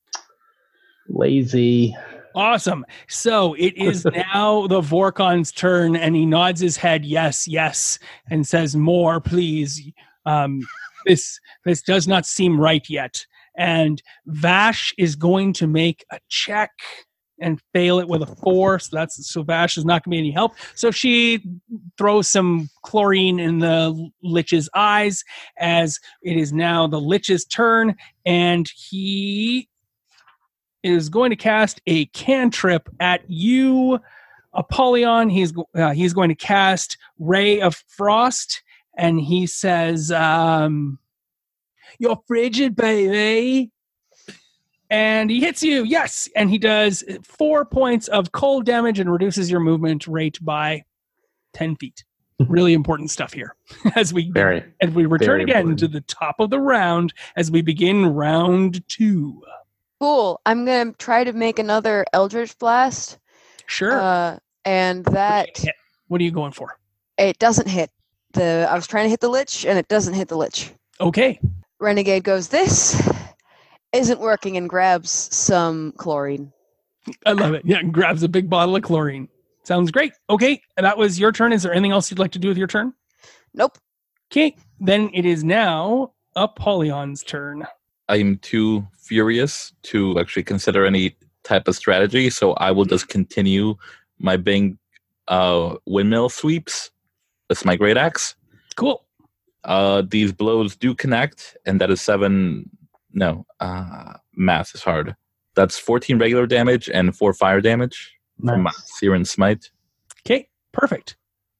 B: lazy.
A: Awesome. So it is now the Vorkon's turn, and he nods his head, yes, and says, more, please. This does not seem right yet. And Vash is going to make a check and fail it with a 4. So Vash is not going to be any help. So she throws some chlorine in the Lich's eyes, as it is now the Lich's turn, and he is going to cast a cantrip at you, Apollyon. He's going to cast Ray of Frost, and he says, "You're frigid, baby." And he hits you, yes, and he does 4 points of cold damage and reduces your movement rate by 10 feet. Really important stuff here. As we return again to the top of the round as we begin round 2.
C: Cool. I'm going to try to make another Eldritch Blast.
A: Sure.
C: And that...
A: What are you going for?
C: It doesn't hit. I was trying to hit the Lich, and it doesn't hit the Lich.
A: Okay.
C: Renegade goes, this isn't working, and grabs some chlorine.
A: I love it. Yeah, grabs a big bottle of chlorine. Sounds great. Okay, that was your turn. Is there anything else you'd like to do with your turn?
C: Nope.
A: Okay, then it is now Apollyon's turn.
D: I'm too furious to actually consider any type of strategy, so I will just continue my big windmill sweeps. That's my great axe.
A: Cool.
D: These blows do connect, and that is 7... No, math is hard. That's 14 regular damage and 4 fire damage. from Siren Smite.
A: Okay, perfect.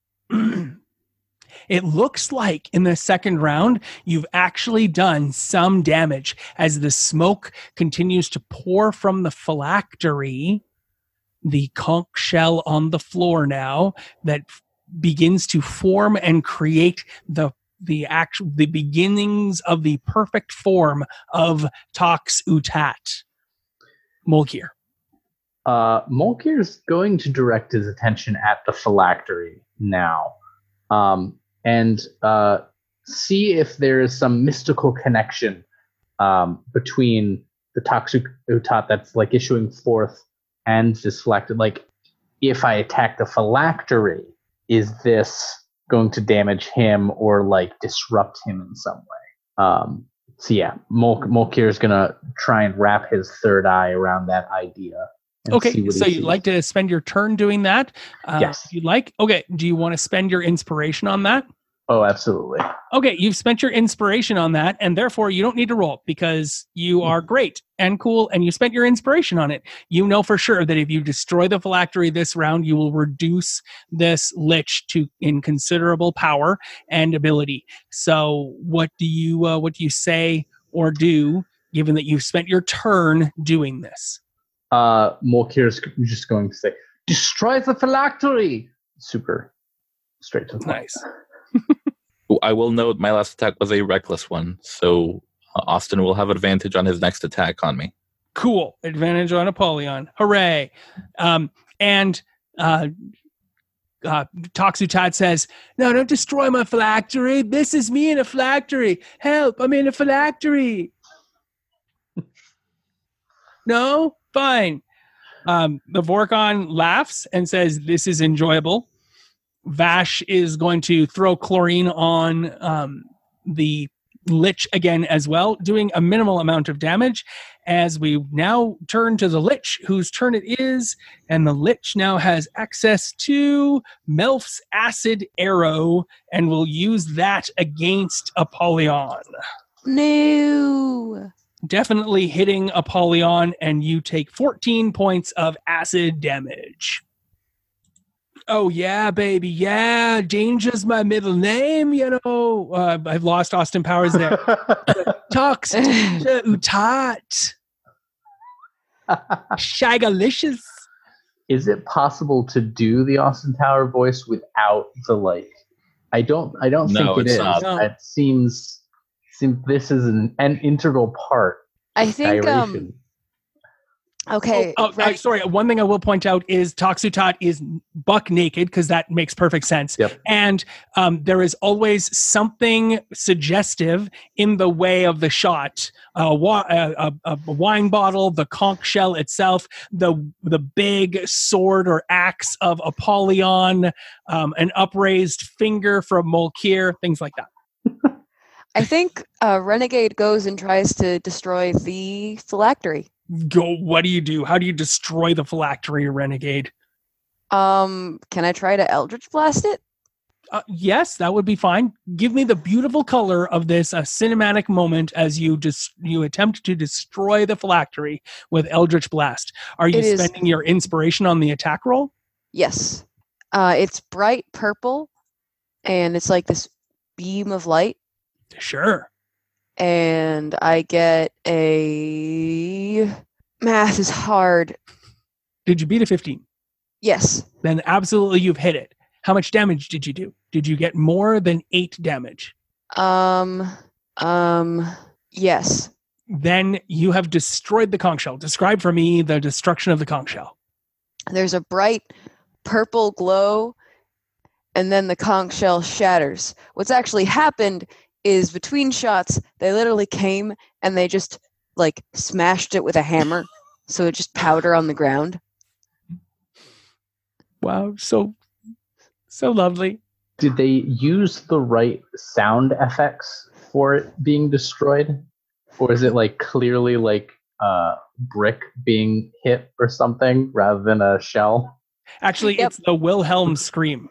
A: It looks like in the second round, you've actually done some damage as the smoke continues to pour from the phylactery, the conch shell on the floor now that begins to form and create the beginnings of the perfect form of Tox Utat. Molkir.
B: Molkir's going to direct his attention at the phylactery now. And see if there is some mystical connection between the Tox Utat that's like issuing forth and this phylactery. Like, if I attack the phylactery, is this going to damage him or like disrupt him in some way? So yeah, Molkir is gonna try and wrap his third eye around that idea.
A: Okay, so you'd like to spend your turn doing that?
B: Yes.
A: You'd like? Okay, do you want to spend your inspiration on that?
B: Oh, absolutely.
A: Okay, you've spent your inspiration on that, and therefore you don't need to roll because you are great and cool, and you spent your inspiration on it. You know for sure that if you destroy the phylactery this round, you will reduce this lich to in considerable power and ability. So, what do you say or do, given that you've spent your turn doing this?
B: Molkir's just going to say, "Destroy the phylactery." Super straight to the point.
A: Nice.
D: I will note my last attack was a reckless one, so Austin will have advantage on his next attack on me.
A: Cool. Advantage on Apollyon. Hooray. And Tox Utat says, "No, don't destroy my phylactery. This is me in a phylactery. Help, I'm in a phylactery." No? Fine. The Vorkon laughs and says, "This is enjoyable." Vash is going to throw chlorine on the lich again as well, doing a minimal amount of damage as we now turn to the lich, whose turn it is, and the lich now has access to Melf's acid arrow and will use that against Apollyon.
C: No.
A: Definitely hitting Apollyon, and you take 14 points of acid damage. Oh, yeah, baby. Yeah. Danger's my middle name, you know. I've lost Austin Powers there. Tox Utat. Shagalicious.
B: Is it possible to do the Austin Power voice without the like? I don't
D: No,
B: think it
D: it's
B: is.
D: not.
A: No.
B: It seems this is an integral part.
C: I think
B: Gyration.
C: okay.
A: Sorry. One thing I will point out is Tox Utat is buck naked because that makes perfect sense.
B: Yep.
A: And there is always something suggestive in the way of the shot. A wine bottle, the conch shell itself, the big sword or axe of Apollyon, an upraised finger from Molkir, things like that.
C: I think Renegade goes and tries to destroy the phylactery.
A: Go. What do you do? How do you destroy the phylactery, Renegade?
C: Can I try to Eldritch Blast it?
A: Yes, that would be fine. Give me the beautiful color of this cinematic moment as you attempt to destroy the phylactery with Eldritch Blast. Are you spending your inspiration on the attack roll?
C: Yes. It's bright purple, and it's like this beam of light.
A: Sure.
C: And I get a... Math is hard.
A: Did you beat a 15?
C: Yes.
A: Then absolutely you've hit it. How much damage did you do? Did you get more than 8 damage?
C: Yes.
A: Then you have destroyed the conch shell. Describe for me the destruction of the conch shell.
C: There's a bright purple glow, and then the conch shell shatters. What's actually happened is between shots, they literally came and they just like smashed it with a hammer. So it just powder on the ground.
A: Wow, so lovely.
B: Did they use the right sound effects for it being destroyed? Or is it like clearly like brick being hit or something rather than a shell?
A: Actually, It's the Wilhelm scream.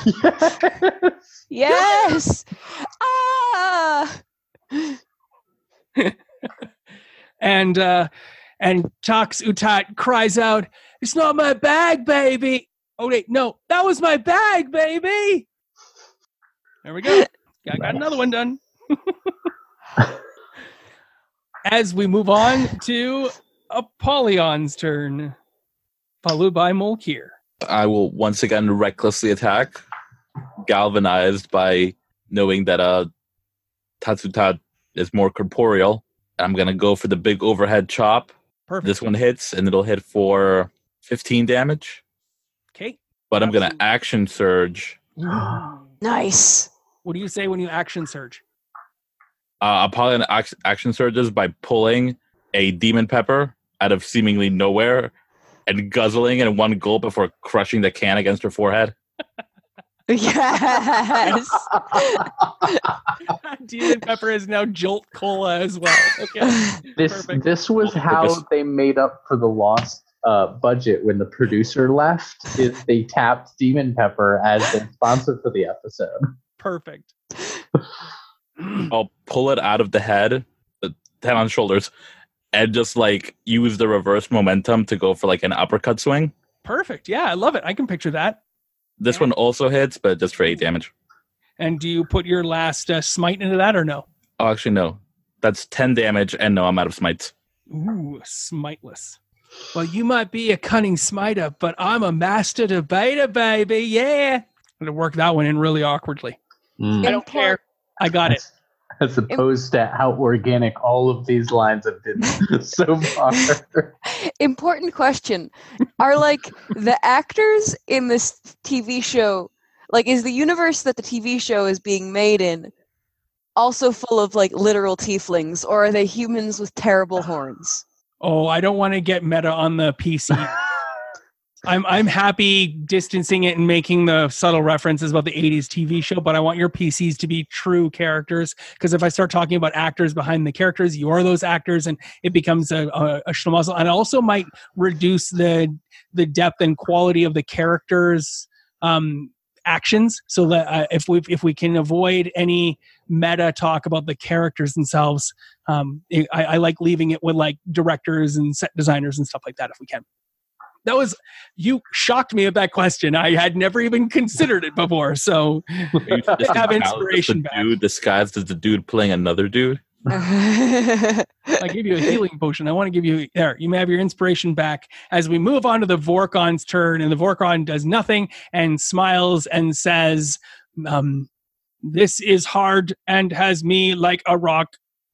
C: Yes! Ah!
A: And And Tox Utat cries out, "It's not my bag, baby." Oh, wait, no, that was my bag, baby. There we go. Got another one done. As we move on to Apollyon's turn, followed by Molkir.
D: I will once again recklessly attack, galvanized by knowing that Tatsutat is more corporeal. I'm going to go for the big overhead chop.
A: Perfect.
D: This one hits, and it'll hit for 15 damage.
A: Okay.
D: But I'm going to action surge.
C: Nice.
A: What do you say when you action surge?
D: Apollyon action surges by pulling a demon pepper out of seemingly nowhere and guzzling in one gulp before crushing the can against her forehead.
C: Yes.
A: Demon pepper is now Jolt Cola as well. Okay.
B: This was how they made up for the lost budget when the producer left. Is they tapped Demon Pepper as the sponsor for the episode.
A: Perfect.
D: I'll pull it out of the head, the head on shoulders, and just like use the reverse momentum to go for like an uppercut swing.
A: Perfect. Yeah, I love it. I can picture that.
D: This one also hits, but just for 8 damage.
A: And do you put your last smite into that or no?
D: Oh, actually, no. That's 10 damage, and no, I'm out of smites.
A: Ooh, smiteless. Well, you might be a cunning smiter, but I'm a master debater, baby. Yeah. I'm going to work that one in really awkwardly. I don't care. I got it.
B: As opposed to how organic all of these lines have been so far.
C: Important question. Are like the actors in this TV show, like is the universe that the TV show is being made in also full of like literal tieflings, or are they humans with terrible horns?
A: Oh, I don't want to get meta on the PC. I'm happy distancing it and making the subtle references about the 80s TV show, but I want your PCs to be true characters, because if I start talking about actors behind the characters, you are those actors, and it becomes a schmozzle. And it also might reduce the depth and quality of the characters' actions, so that if we can avoid any meta talk about the characters themselves, I like leaving it with like directors and set designers and stuff like that if we can. You shocked me with that question. I had never even considered it before. So have inspiration back.
D: Dude disguised as the dude playing another dude.
A: I give you a healing potion. I want to give you there. You may have your inspiration back as we move on to the Vorkon's turn, and the Vorkon does nothing and smiles and says, "This is hard and has me like a rock."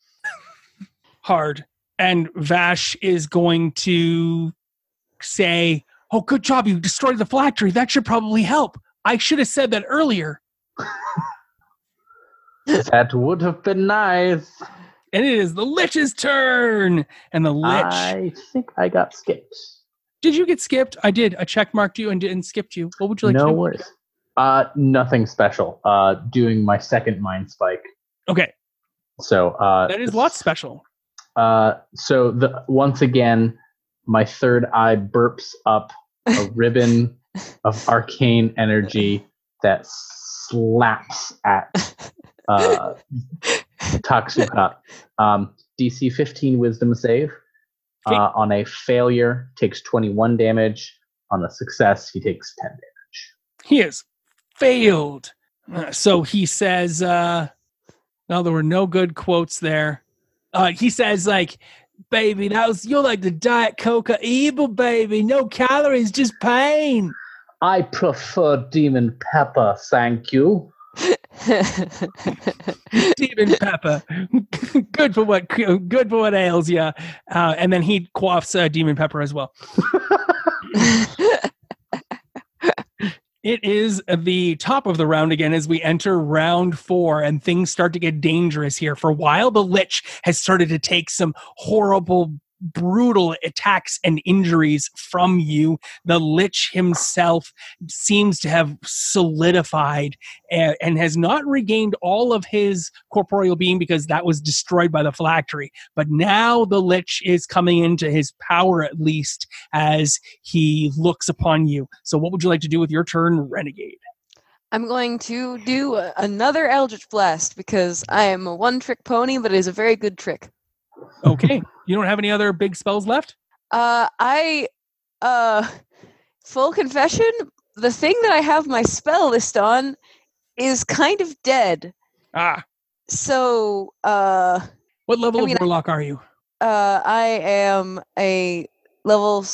A: Hard. And Vash is going to say, "Oh, good job, you destroyed the phylactery. That should probably help. I should have said that earlier."
B: That would have been nice.
A: And it is the Lich's turn. And the Lich...
B: I think I got skipped.
A: Did you get skipped? I did. I checkmarked you and skipped you. What would you like to do?
B: No worries. Nothing special. Doing my second Mind Spike.
A: Okay.
B: So
A: that is lots special.
B: Once again, my third eye burps up a ribbon of arcane energy that slaps at Tatsutat. DC 15 Wisdom save.
A: Okay.
B: On a failure, takes 21 damage. On a success, he takes 10 damage.
A: He has failed. So he says, no, there were no good quotes there. He says, like, "Baby, you're like the Diet Coke of evil, baby. No calories, just pain."
B: I prefer Demon Pepper, thank you.
A: Demon Pepper, good for what ails you. And then he quaffs Demon Pepper as well. It is the top of the round again as we enter round 4, and things start to get dangerous here. For a while, the Lich has started to take some horrible, brutal attacks and injuries from you. The Lich himself seems to have solidified and has not regained all of his corporeal being because that was destroyed by the phylactery. But now the Lich is coming into his power, at least, as he looks upon you. So what would you like to do with your turn, Renegade?
C: I'm going to do another Eldritch Blast because I am a one-trick pony, but it is a very good trick.
A: Okay. You don't have any other big spells left?
C: Full confession, the thing that I have my spell list on is kind of dead. So,
A: what level of warlock are you?
C: I am a level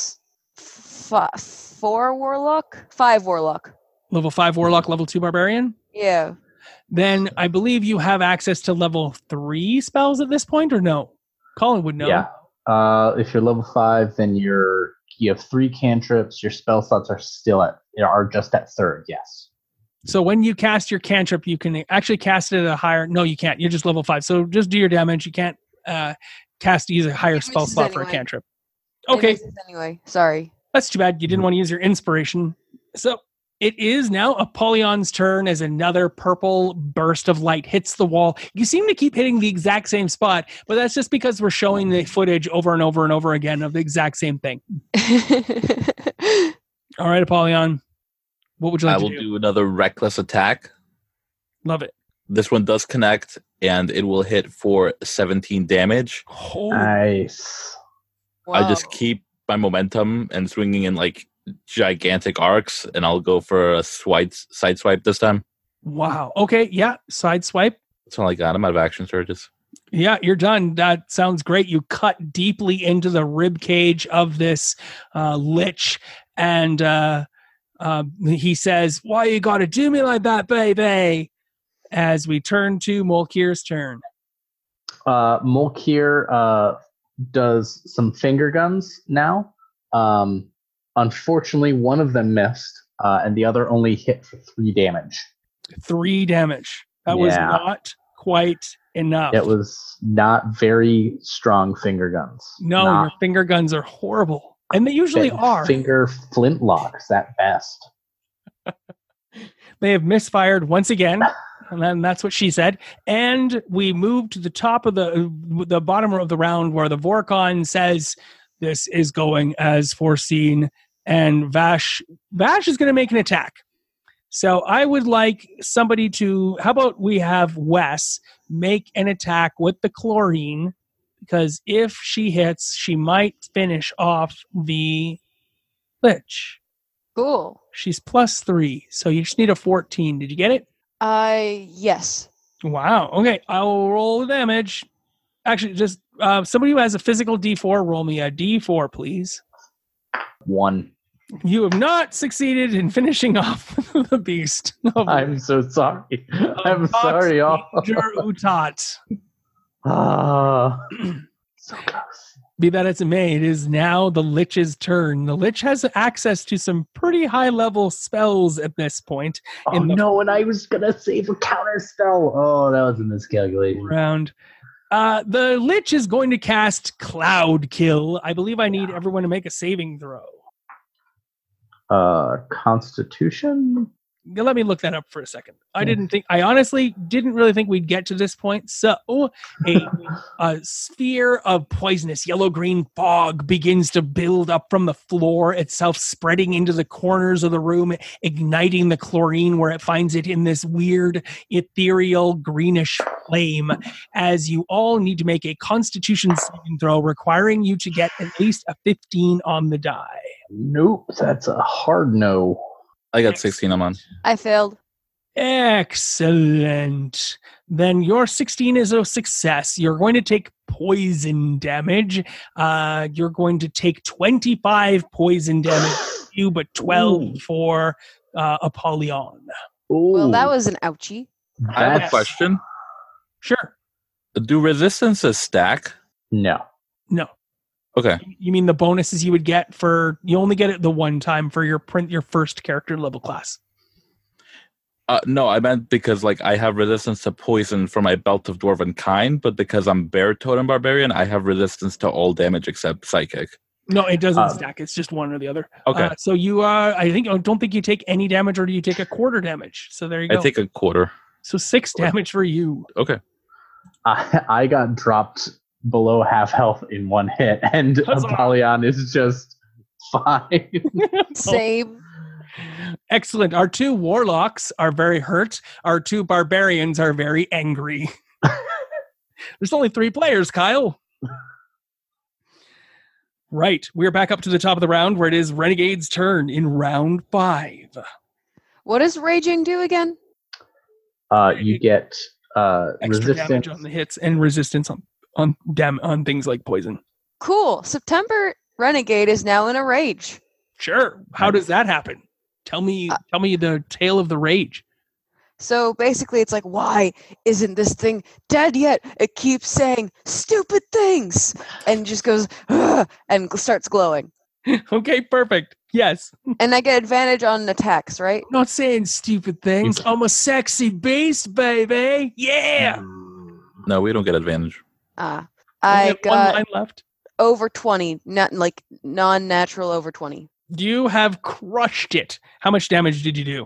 C: 4 warlock? 5 warlock.
A: Level 5 warlock, level 2 barbarian?
C: Yeah.
A: Then I believe you have access to level 3 spells at this point, or no? Colin would know.
B: Yeah. If you're level 5, then you have 3 cantrips. Your spell slots are just at 3rd. Yes.
A: So when you cast your cantrip, you can actually cast it at a higher. No, you can't. You're just level 5. So just do your damage. You can't use a higher spell slot for a cantrip. Okay.
C: Anyway, sorry.
A: That's too bad. You didn't want to use your inspiration. So it is now Apollyon's turn as another purple burst of light hits the wall. You seem to keep hitting the exact same spot, but that's just because we're showing the footage over and over and over again of the exact same thing. All right, Apollyon. What would you like to do?
D: I will do another reckless attack.
A: Love it.
D: This one does connect, and it will hit for 17 damage.
A: Oh.
B: Nice.
C: Wow.
D: I just keep my momentum and swinging in like gigantic arcs, and I'll go for a side swipe this time.
A: Wow. Okay. Yeah. Side swipe.
D: That's all I got. I'm out of action surges.
A: Yeah, you're done. That sounds great. You cut deeply into the rib cage of this lich, and he says, "Why you gotta do me like that, baby?" As we turn to Molkir's turn.
B: Molkir does some finger guns now. Unfortunately, one of them missed, and the other only hit for 3 damage.
A: 3 damage. That was not quite enough.
B: It was not very strong finger guns.
A: No, your finger guns are horrible. And they usually are.
B: Finger flintlocks at best.
A: They have misfired once again. And then that's what she said. And we move to the top of the bottom of the round where the Vorkon says this is going as foreseen. And Vash is going to make an attack. So I would like somebody to, how about we have Wes make an attack with the chlorine, because if she hits, she might finish off the lich.
C: Cool.
A: She's +3, so you just need a 14. Did you get it?
C: Yes.
A: Wow. Okay, I'll roll the damage. Actually, just somebody who has a physical D4, roll me a D4, please.
B: 1.
A: You have not succeeded in finishing off the beast.
B: I'm so sorry. I'm sorry, y'all.
A: Utat.
B: So close.
A: Be that as it may, it is now the Lich's turn. The Lich has access to some pretty high-level spells at this point.
B: And I was going to save a counter spell. Oh, that was a miscalculation.
A: Round. The Lich is going to cast Cloud Kill. I believe I need everyone to make a saving throw.
B: Constitution?
A: Let me look that up for a second. I honestly didn't really think we'd get to this point. So a sphere of poisonous yellow-green fog begins to build up from the floor itself, spreading into the corners of the room, igniting the chlorine where it finds it in this weird, ethereal, greenish flame, as you all need to make a Constitution saving throw, requiring you to get at least a 15 on the die.
B: Nope, that's a hard no.
D: I got 16. I'm on.
C: I failed.
A: Excellent. Then your 16 is a success. You're going to take poison damage. You're going to take 25 poison damage for you, but 12 for Apollyon.
C: Well, that was an ouchie.
D: I have a question.
A: Sure.
D: Do resistances stack?
B: No.
D: Okay.
A: You mean the bonuses you would get you only get it the one time for your first character level class?
D: No, I meant because I have resistance to poison for my Belt of Dwarven Kind, but because I'm Bear Totem Barbarian, I have resistance to all damage except Psychic.
A: No, it doesn't stack. It's just one or the other.
D: Okay.
A: So you I don't think you take any damage, or do you take a quarter damage? So there you go.
D: I take a quarter.
A: So 6 damage for you.
D: Okay.
B: I got dropped below half health in one hit, and Apollyon is just fine.
C: Same.
A: Excellent. Our 2 warlocks are very hurt. Our 2 barbarians are very angry. There's only 3 players, Kyle. Right. We're back up to the top of the round where it is Renegade's turn in round 5.
C: What does raging do again?
B: You get
A: Extra
B: resistance.
A: damage on the hits and resistance on things like poison.
C: Cool. September Renegade is now in a rage.
A: Sure. How does that happen? Tell me the tale of the rage.
C: So basically, it's like, why isn't this thing dead yet? It keeps saying stupid things and just goes, "Ugh," and starts glowing.
A: Okay, perfect. Yes.
C: And I get advantage on attacks, right?
A: Not saying stupid things. I'm a sexy beast, baby. Yeah.
D: No, we don't get advantage.
A: We
C: I
A: have one
C: got
A: line left.
C: over 20, not like non-natural over 20.
A: You have crushed it. How much damage did you do?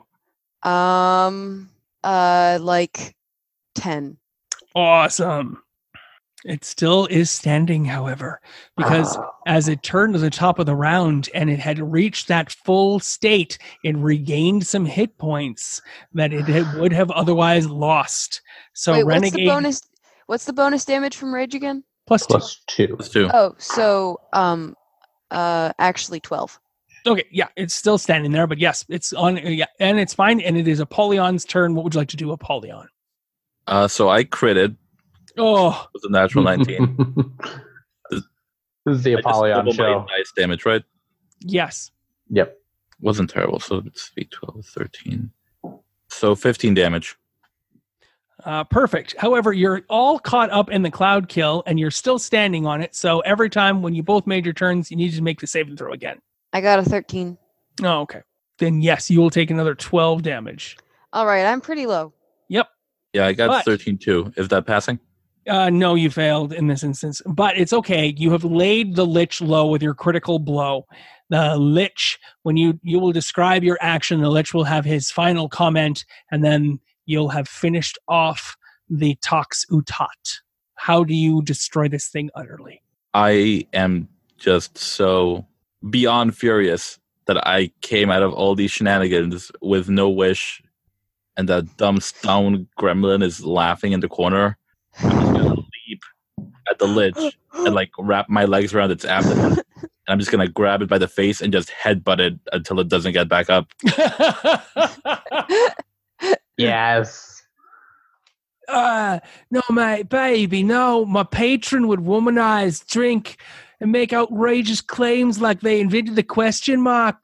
C: Like 10.
A: Awesome. It still is standing, however, because as it turned to the top of the round and it had reached that full state, it regained some hit points that would have otherwise lost. So
C: Wait,
A: Renegade
C: what's the bonus damage from rage again?
A: plus 2.
B: Plus 2.
D: Let's do.
C: Oh, so actually 12.
A: Okay, yeah, it's still standing there, but yes, it's on. Yeah, and it's fine. And it is Apollyon's turn. What would you like to do, Apollyon?
D: So I critted
A: Oh,
D: with a natural 19.
B: This is the
D: I just
B: Apollyon
D: doubled my
B: show.
D: dice damage, right?
A: yes.
B: Yep.
D: Wasn't terrible. So it's 12, 13. So 15 damage.
A: Perfect. However, you're all caught up in the cloud kill, and you're still standing on it. So every time when you both made your turns, you need to make the save and throw again.
C: I got a 13.
A: Oh, okay. Then yes, you will take another 12 damage.
C: All right, I'm pretty low.
A: Yep.
D: Yeah, I got
A: But-
D: 13 too. Is that passing?
A: No, you failed in this instance, but it's okay. You have laid the Lich low with your critical blow. The Lich, when you will describe your action, the Lich will have his final comment, and then you'll have finished off the Tox Utat. How do you destroy this thing utterly?
D: I am just so beyond furious that I came out of all these shenanigans with no wish, and that dumb stone gremlin is laughing in the corner. I'm just gonna leap at the Lich and like wrap my legs around its abdomen, and I'm just gonna grab it by the face and just headbutt it until it doesn't get back up.
B: Yes.
A: No, my baby, no. My patron would womanize, drink, and make outrageous claims like they invented the question mark.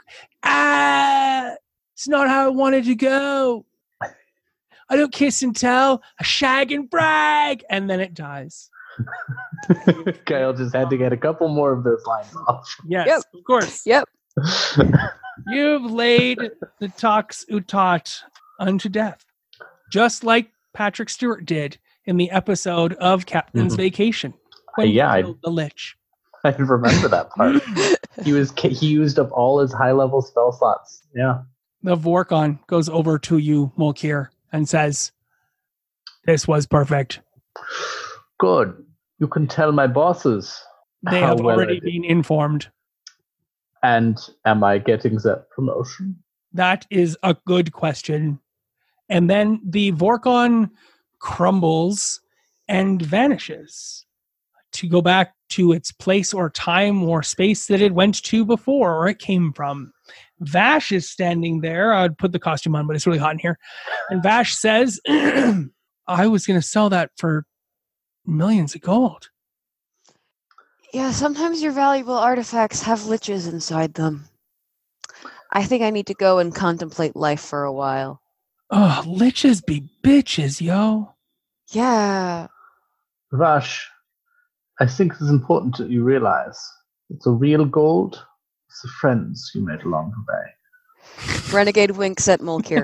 A: It's not how I wanted to go. I don't kiss and tell, I shag and brag, and then it dies.
B: Kyle just had to get a couple more of those lines off.
A: Yes,
C: Yep.
A: of course.
C: Yep.
A: You've laid the Tox Utat unto death, just like Patrick Stewart did in the episode of Captain's
B: Mhm.
A: Vacation. When he
B: Yeah,
A: killed the Lich.
B: I remember that part. He used up all his high level spell slots. Yeah.
A: The Vorkon goes over to you, Molkir, and says, "This was perfect.
B: Good. You can tell my bosses.
A: They
B: how
A: have
B: well I
A: already
B: did.
A: been informed."
B: And am I getting that promotion?
A: That is a good question. And then the Vorkon crumbles and vanishes to go back to its place or time or space that it went to before or it came from. Vash is standing there. I'd put the costume on, but it's really hot in here. And Vash says, I was going to sell that for millions of gold.
C: Yeah, sometimes your valuable artifacts have liches inside them. I think I need to go and contemplate life for a while.
A: Oh, liches be bitches, yo.
C: Yeah.
B: Vash, I think it's important that you realize it's a real gold. It's the friends you made along the way.
C: Renegade winks at Molkir.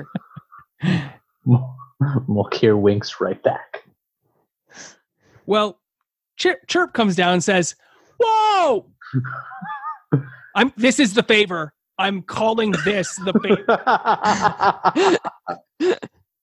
B: Molkir winks right back.
A: Well, Chirp comes down and says, "Whoa! This is the favor. I'm calling this the favor."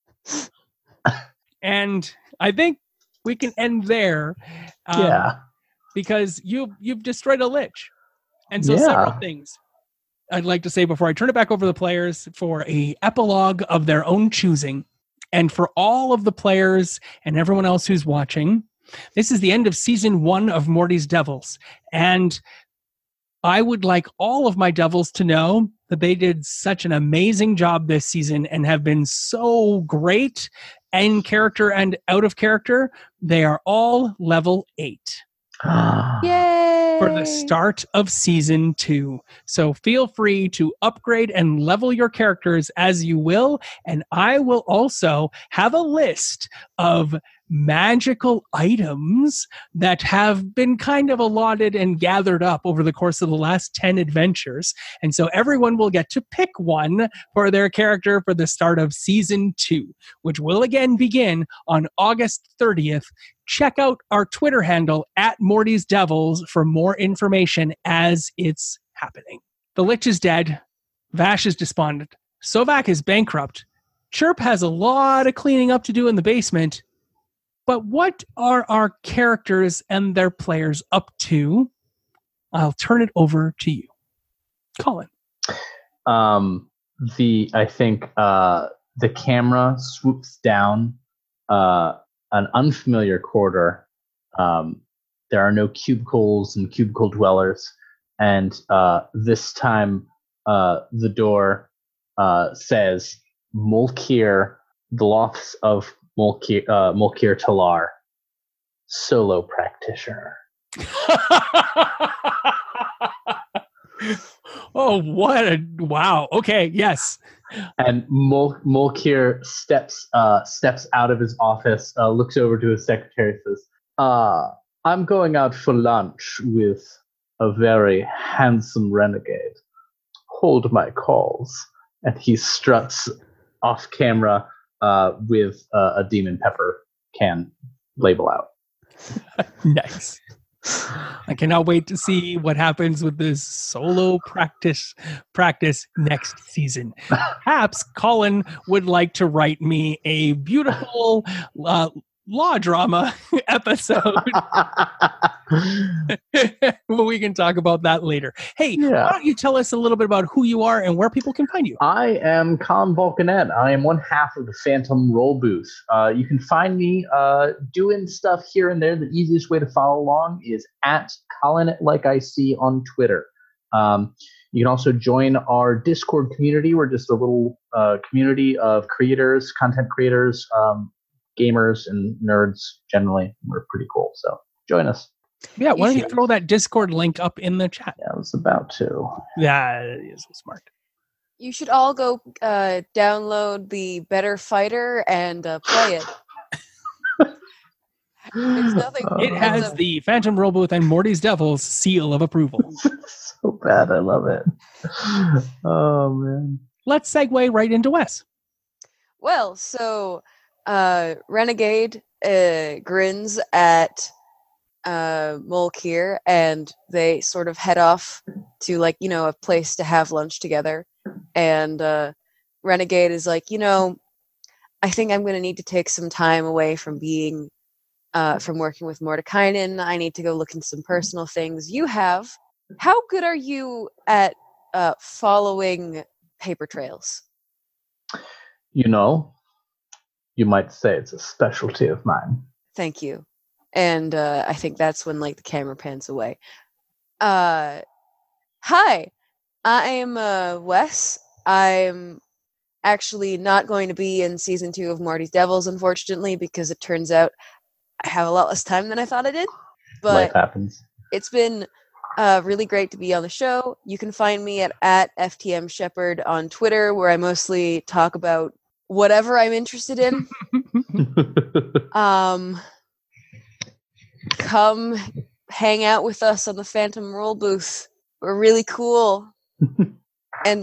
A: And I think we can end there.
B: Yeah.
A: Because you've destroyed a Lich. And so
B: Yeah.
A: several things I'd like to say before I turn it back over to the players for a epilogue of their own choosing. And for all of the players and everyone else who's watching, This is the end of season 1 of Morty's Devils. And I would like all of my devils to know that they did such an amazing job this season and have been so great in character and out of character. They are all level 8.
C: Yay!
A: For the start of season 2. So feel free to upgrade and level your characters as you will. And I will also have a list of magical items that have been kind of allotted and gathered up over the course of the last 10 adventures. And so everyone will get to pick one for their character for the start of season 2, which will again begin on August 30th. Check out our Twitter handle at Morty's Devils for more information as it's happening. The Lich is dead. Vash is despondent. Sovak is bankrupt. Chirp has a lot of cleaning up to do in the basement. But what are our characters and their players up to? I'll turn it over to you, Colin.
B: I think the camera swoops down an unfamiliar corridor. There are no cubicles and cubicle dwellers, and this time the door says Molkir, the lofts of Molkir Talar, solo practitioner.
A: Oh, wow. Okay, yes.
B: And Molkir steps out of his office, looks over to his secretary, says, I'm going out for lunch with a very handsome renegade. Hold my calls. And he struts off camera with a demon pepper can label out.
A: Nice. I cannot wait to see what happens with this solo practice next season. Perhaps Colin would like to write me a beautiful law drama episode. Well, we can talk about that later. Hey, why don't you tell us a little bit about who you are and where people can find you?
B: I am Colin Volcanet. I am one half of the Phantom Roll Booth. You can find me doing stuff here and there. The easiest way to follow along is at Colin Like I See on Twitter. You can also join our Discord community. We're just a little community of creators, content creators, gamers, and nerds generally. We're pretty cool. So join us.
A: Yeah, why don't you throw that Discord link up in the chat?
B: Yeah, I was about to.
A: That is smart.
C: You should all go download the Better Fighter and play it. There's nothing.
A: It has the Phantom Roll Booth and Morty's Devils seal of approval.
B: So bad, I love it. Oh man.
A: Let's segue right into Wes.
C: Well, so Renegade grins at Molkir, and they sort of head off to a place to have lunch together. And Renegade is like, I think I'm going to need to take some time away from being from working with Mordekainen. I need to go look into some personal things. How good are you at following paper trails?
B: You might say it's a specialty of mine.
C: Thank you. And I think that's when the camera pans away. Hi, I am Wes. I'm actually not going to be in season 2 of Morty's Devils, unfortunately, because it turns out I have a lot less time than I thought I did. But
B: life happens.
C: It's been really great to be on the show. You can find me at FTM Shepherd on Twitter, where I mostly talk about whatever I'm interested in. Come hang out with us on the Phantom Roll Booth. We're really cool. And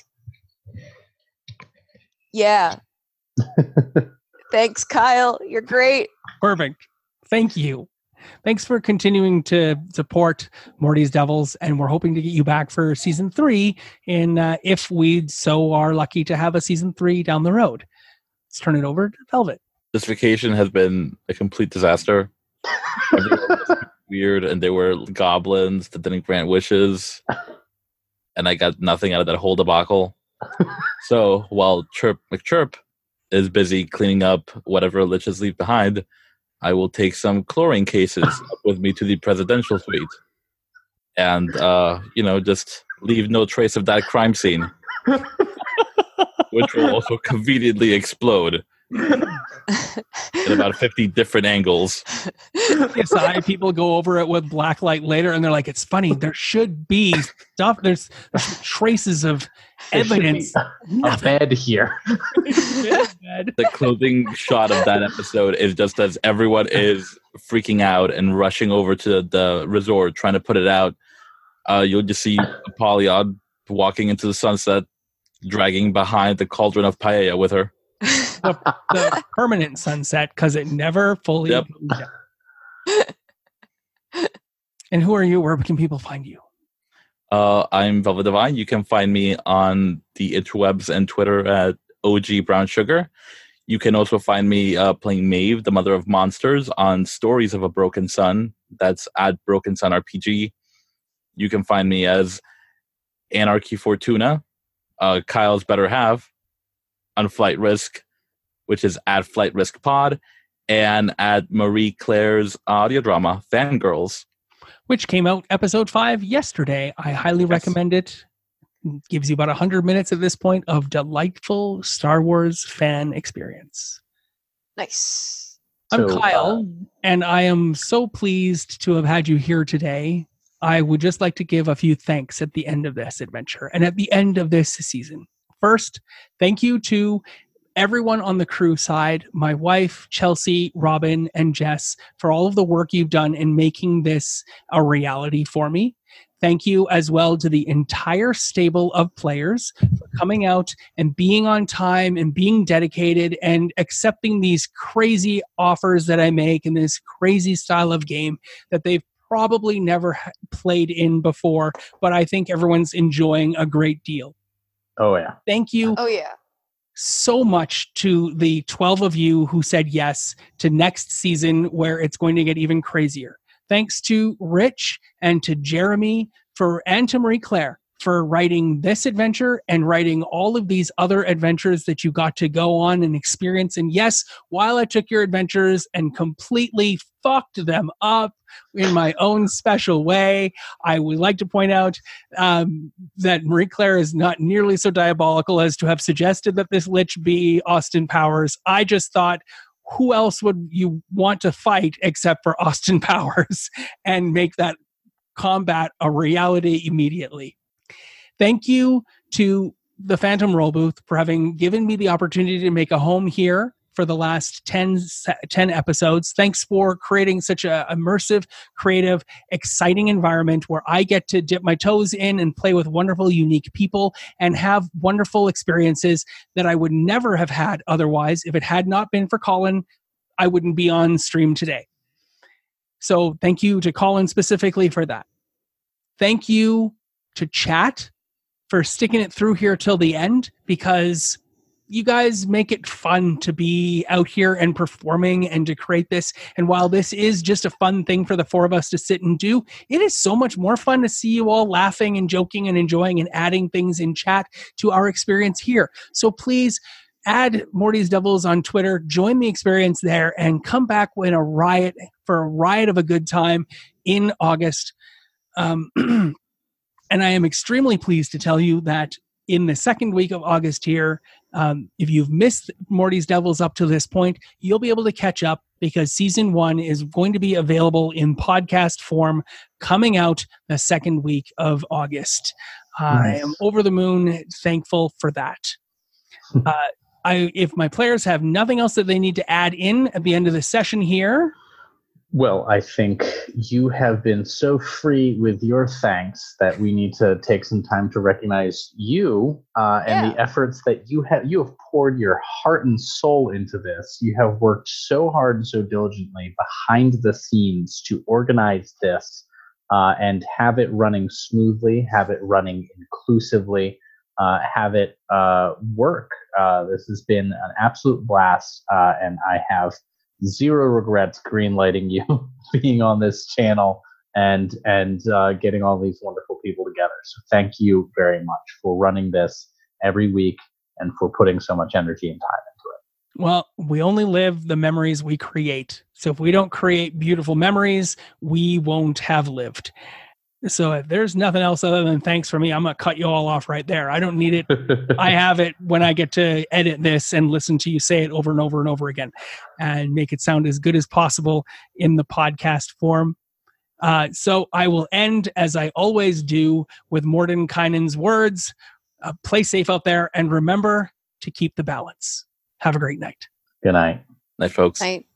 C: yeah. Thanks, Kyle. You're great.
A: Perfect. Thank you. Thanks for continuing to support Morty's Devils, and we're hoping to get you back for season 3 if we so are lucky to have a season 3 down the road. Let's turn it over to Velvet.
D: This vacation has been a complete disaster. Everyone was weird, and there were goblins that didn't grant wishes, and I got nothing out of that whole debacle. So while Chirp McChirp is busy cleaning up whatever liches leave behind, I will take some chlorine cases up with me to the presidential suite. And, just leave no trace of that crime scene. Which will also conveniently explode in about 50 different angles.
A: CSI people go over it with blacklight later, and they're like, "It's funny. There should be stuff. There's traces of evidence.
B: A bed here."
D: The closing shot of that episode is just as everyone is freaking out and rushing over to the resort trying to put it out. You'll just see Apollyon walking into the sunset, dragging behind the cauldron of paella with her.
A: The permanent sunset, because it never fully.
D: Yep.
A: And who are you? Where can people find you?
D: I'm Velvet Divine. You can find me on the interwebs and Twitter at OG Brown Sugar. You can also find me playing Maeve, the Mother of Monsters, on Stories of a Broken Sun. That's at Broken Sun RPG. You can find me as Anarchy Fortuna, Kyle's better half, on Flight Risk, which is at Flight Risk Pod, and at Marie Claire's audio drama, Fangirls.
A: Which came out episode 5 yesterday. I highly recommend it. It gives you about 100 minutes at this point of delightful Star Wars fan experience.
C: Nice.
A: I'm Kyle, and I am so pleased to have had you here today. I would just like to give a few thanks at the end of this adventure and at the end of this season. First, thank you to everyone on the crew side, my wife, Chelsea, Robin, and Jess, for all of the work you've done in making this a reality for me. Thank you as well to the entire stable of players for coming out and being on time and being dedicated and accepting these crazy offers that I make in this crazy style of game that they've probably never played in before, but I think everyone's enjoying a great deal.
B: Oh, yeah.
A: Thank you.
C: Oh, yeah.
A: So much to the 12 of you who said yes to next season where it's going to get even crazier. Thanks to Rich and to Jeremy and to Marie Claire for writing this adventure and writing all of these other adventures that you got to go on and experience. And yes, while I took your adventures and completely fucked them up in my own special way, I would like to point out that Marie Claire is not nearly so diabolical as to have suggested that this lich be Austin Powers. I just thought, who else would you want to fight except for Austin Powers and make that combat a reality immediately? Thank you to the Phantom Roll Booth for having given me the opportunity to make a home here for the last 10 episodes. Thanks for creating such an immersive, creative, exciting environment where I get to dip my toes in and play with wonderful, unique people and have wonderful experiences that I would never have had otherwise. If it had not been for Colin, I wouldn't be on stream today. So thank you to Colin specifically for that. Thank you to chat for sticking it through here till the end, because you guys make it fun to be out here and performing and to create this. And while this is just a fun thing for the four of us to sit and do, it is so much more fun to see you all laughing and joking and enjoying and adding things in chat to our experience here. So please add Morty's Devils on Twitter, join the experience there, and come back for a riot of a good time in August. And I am extremely pleased to tell you that in the second week of August here, if you've missed Morty's Devils up to this point, you'll be able to catch up because season 1 is going to be available in podcast form coming out the second week of August. Nice. I am over the moon thankful for that. If my players have nothing else that they need to add in at the end of the session here.
B: Well, I think you have been so free with your thanks that we need to take some time to recognize you and the efforts that you have poured your heart and soul into this. You have worked so hard and so diligently behind the scenes to organize this and have it running smoothly, have it running inclusively, have it work. This has been an absolute blast, and I have zero regrets greenlighting you being on this channel and getting all these wonderful people together. So thank you very much for running this every week and for putting so much energy and time into it.
A: Well, we only live the memories we create. So if we don't create beautiful memories, we won't have lived. So if there's nothing else other than thanks for me, I'm going to cut you all off right there. I don't need it. I have it when I get to edit this and listen to you say it over and over and over again and make it sound as good as possible in the podcast form. So I will end, as I always do, with Mordenkainen's words. Play safe out there and remember to keep the balance. Have a great night.
B: Good night.
D: Night, folks.
C: Night.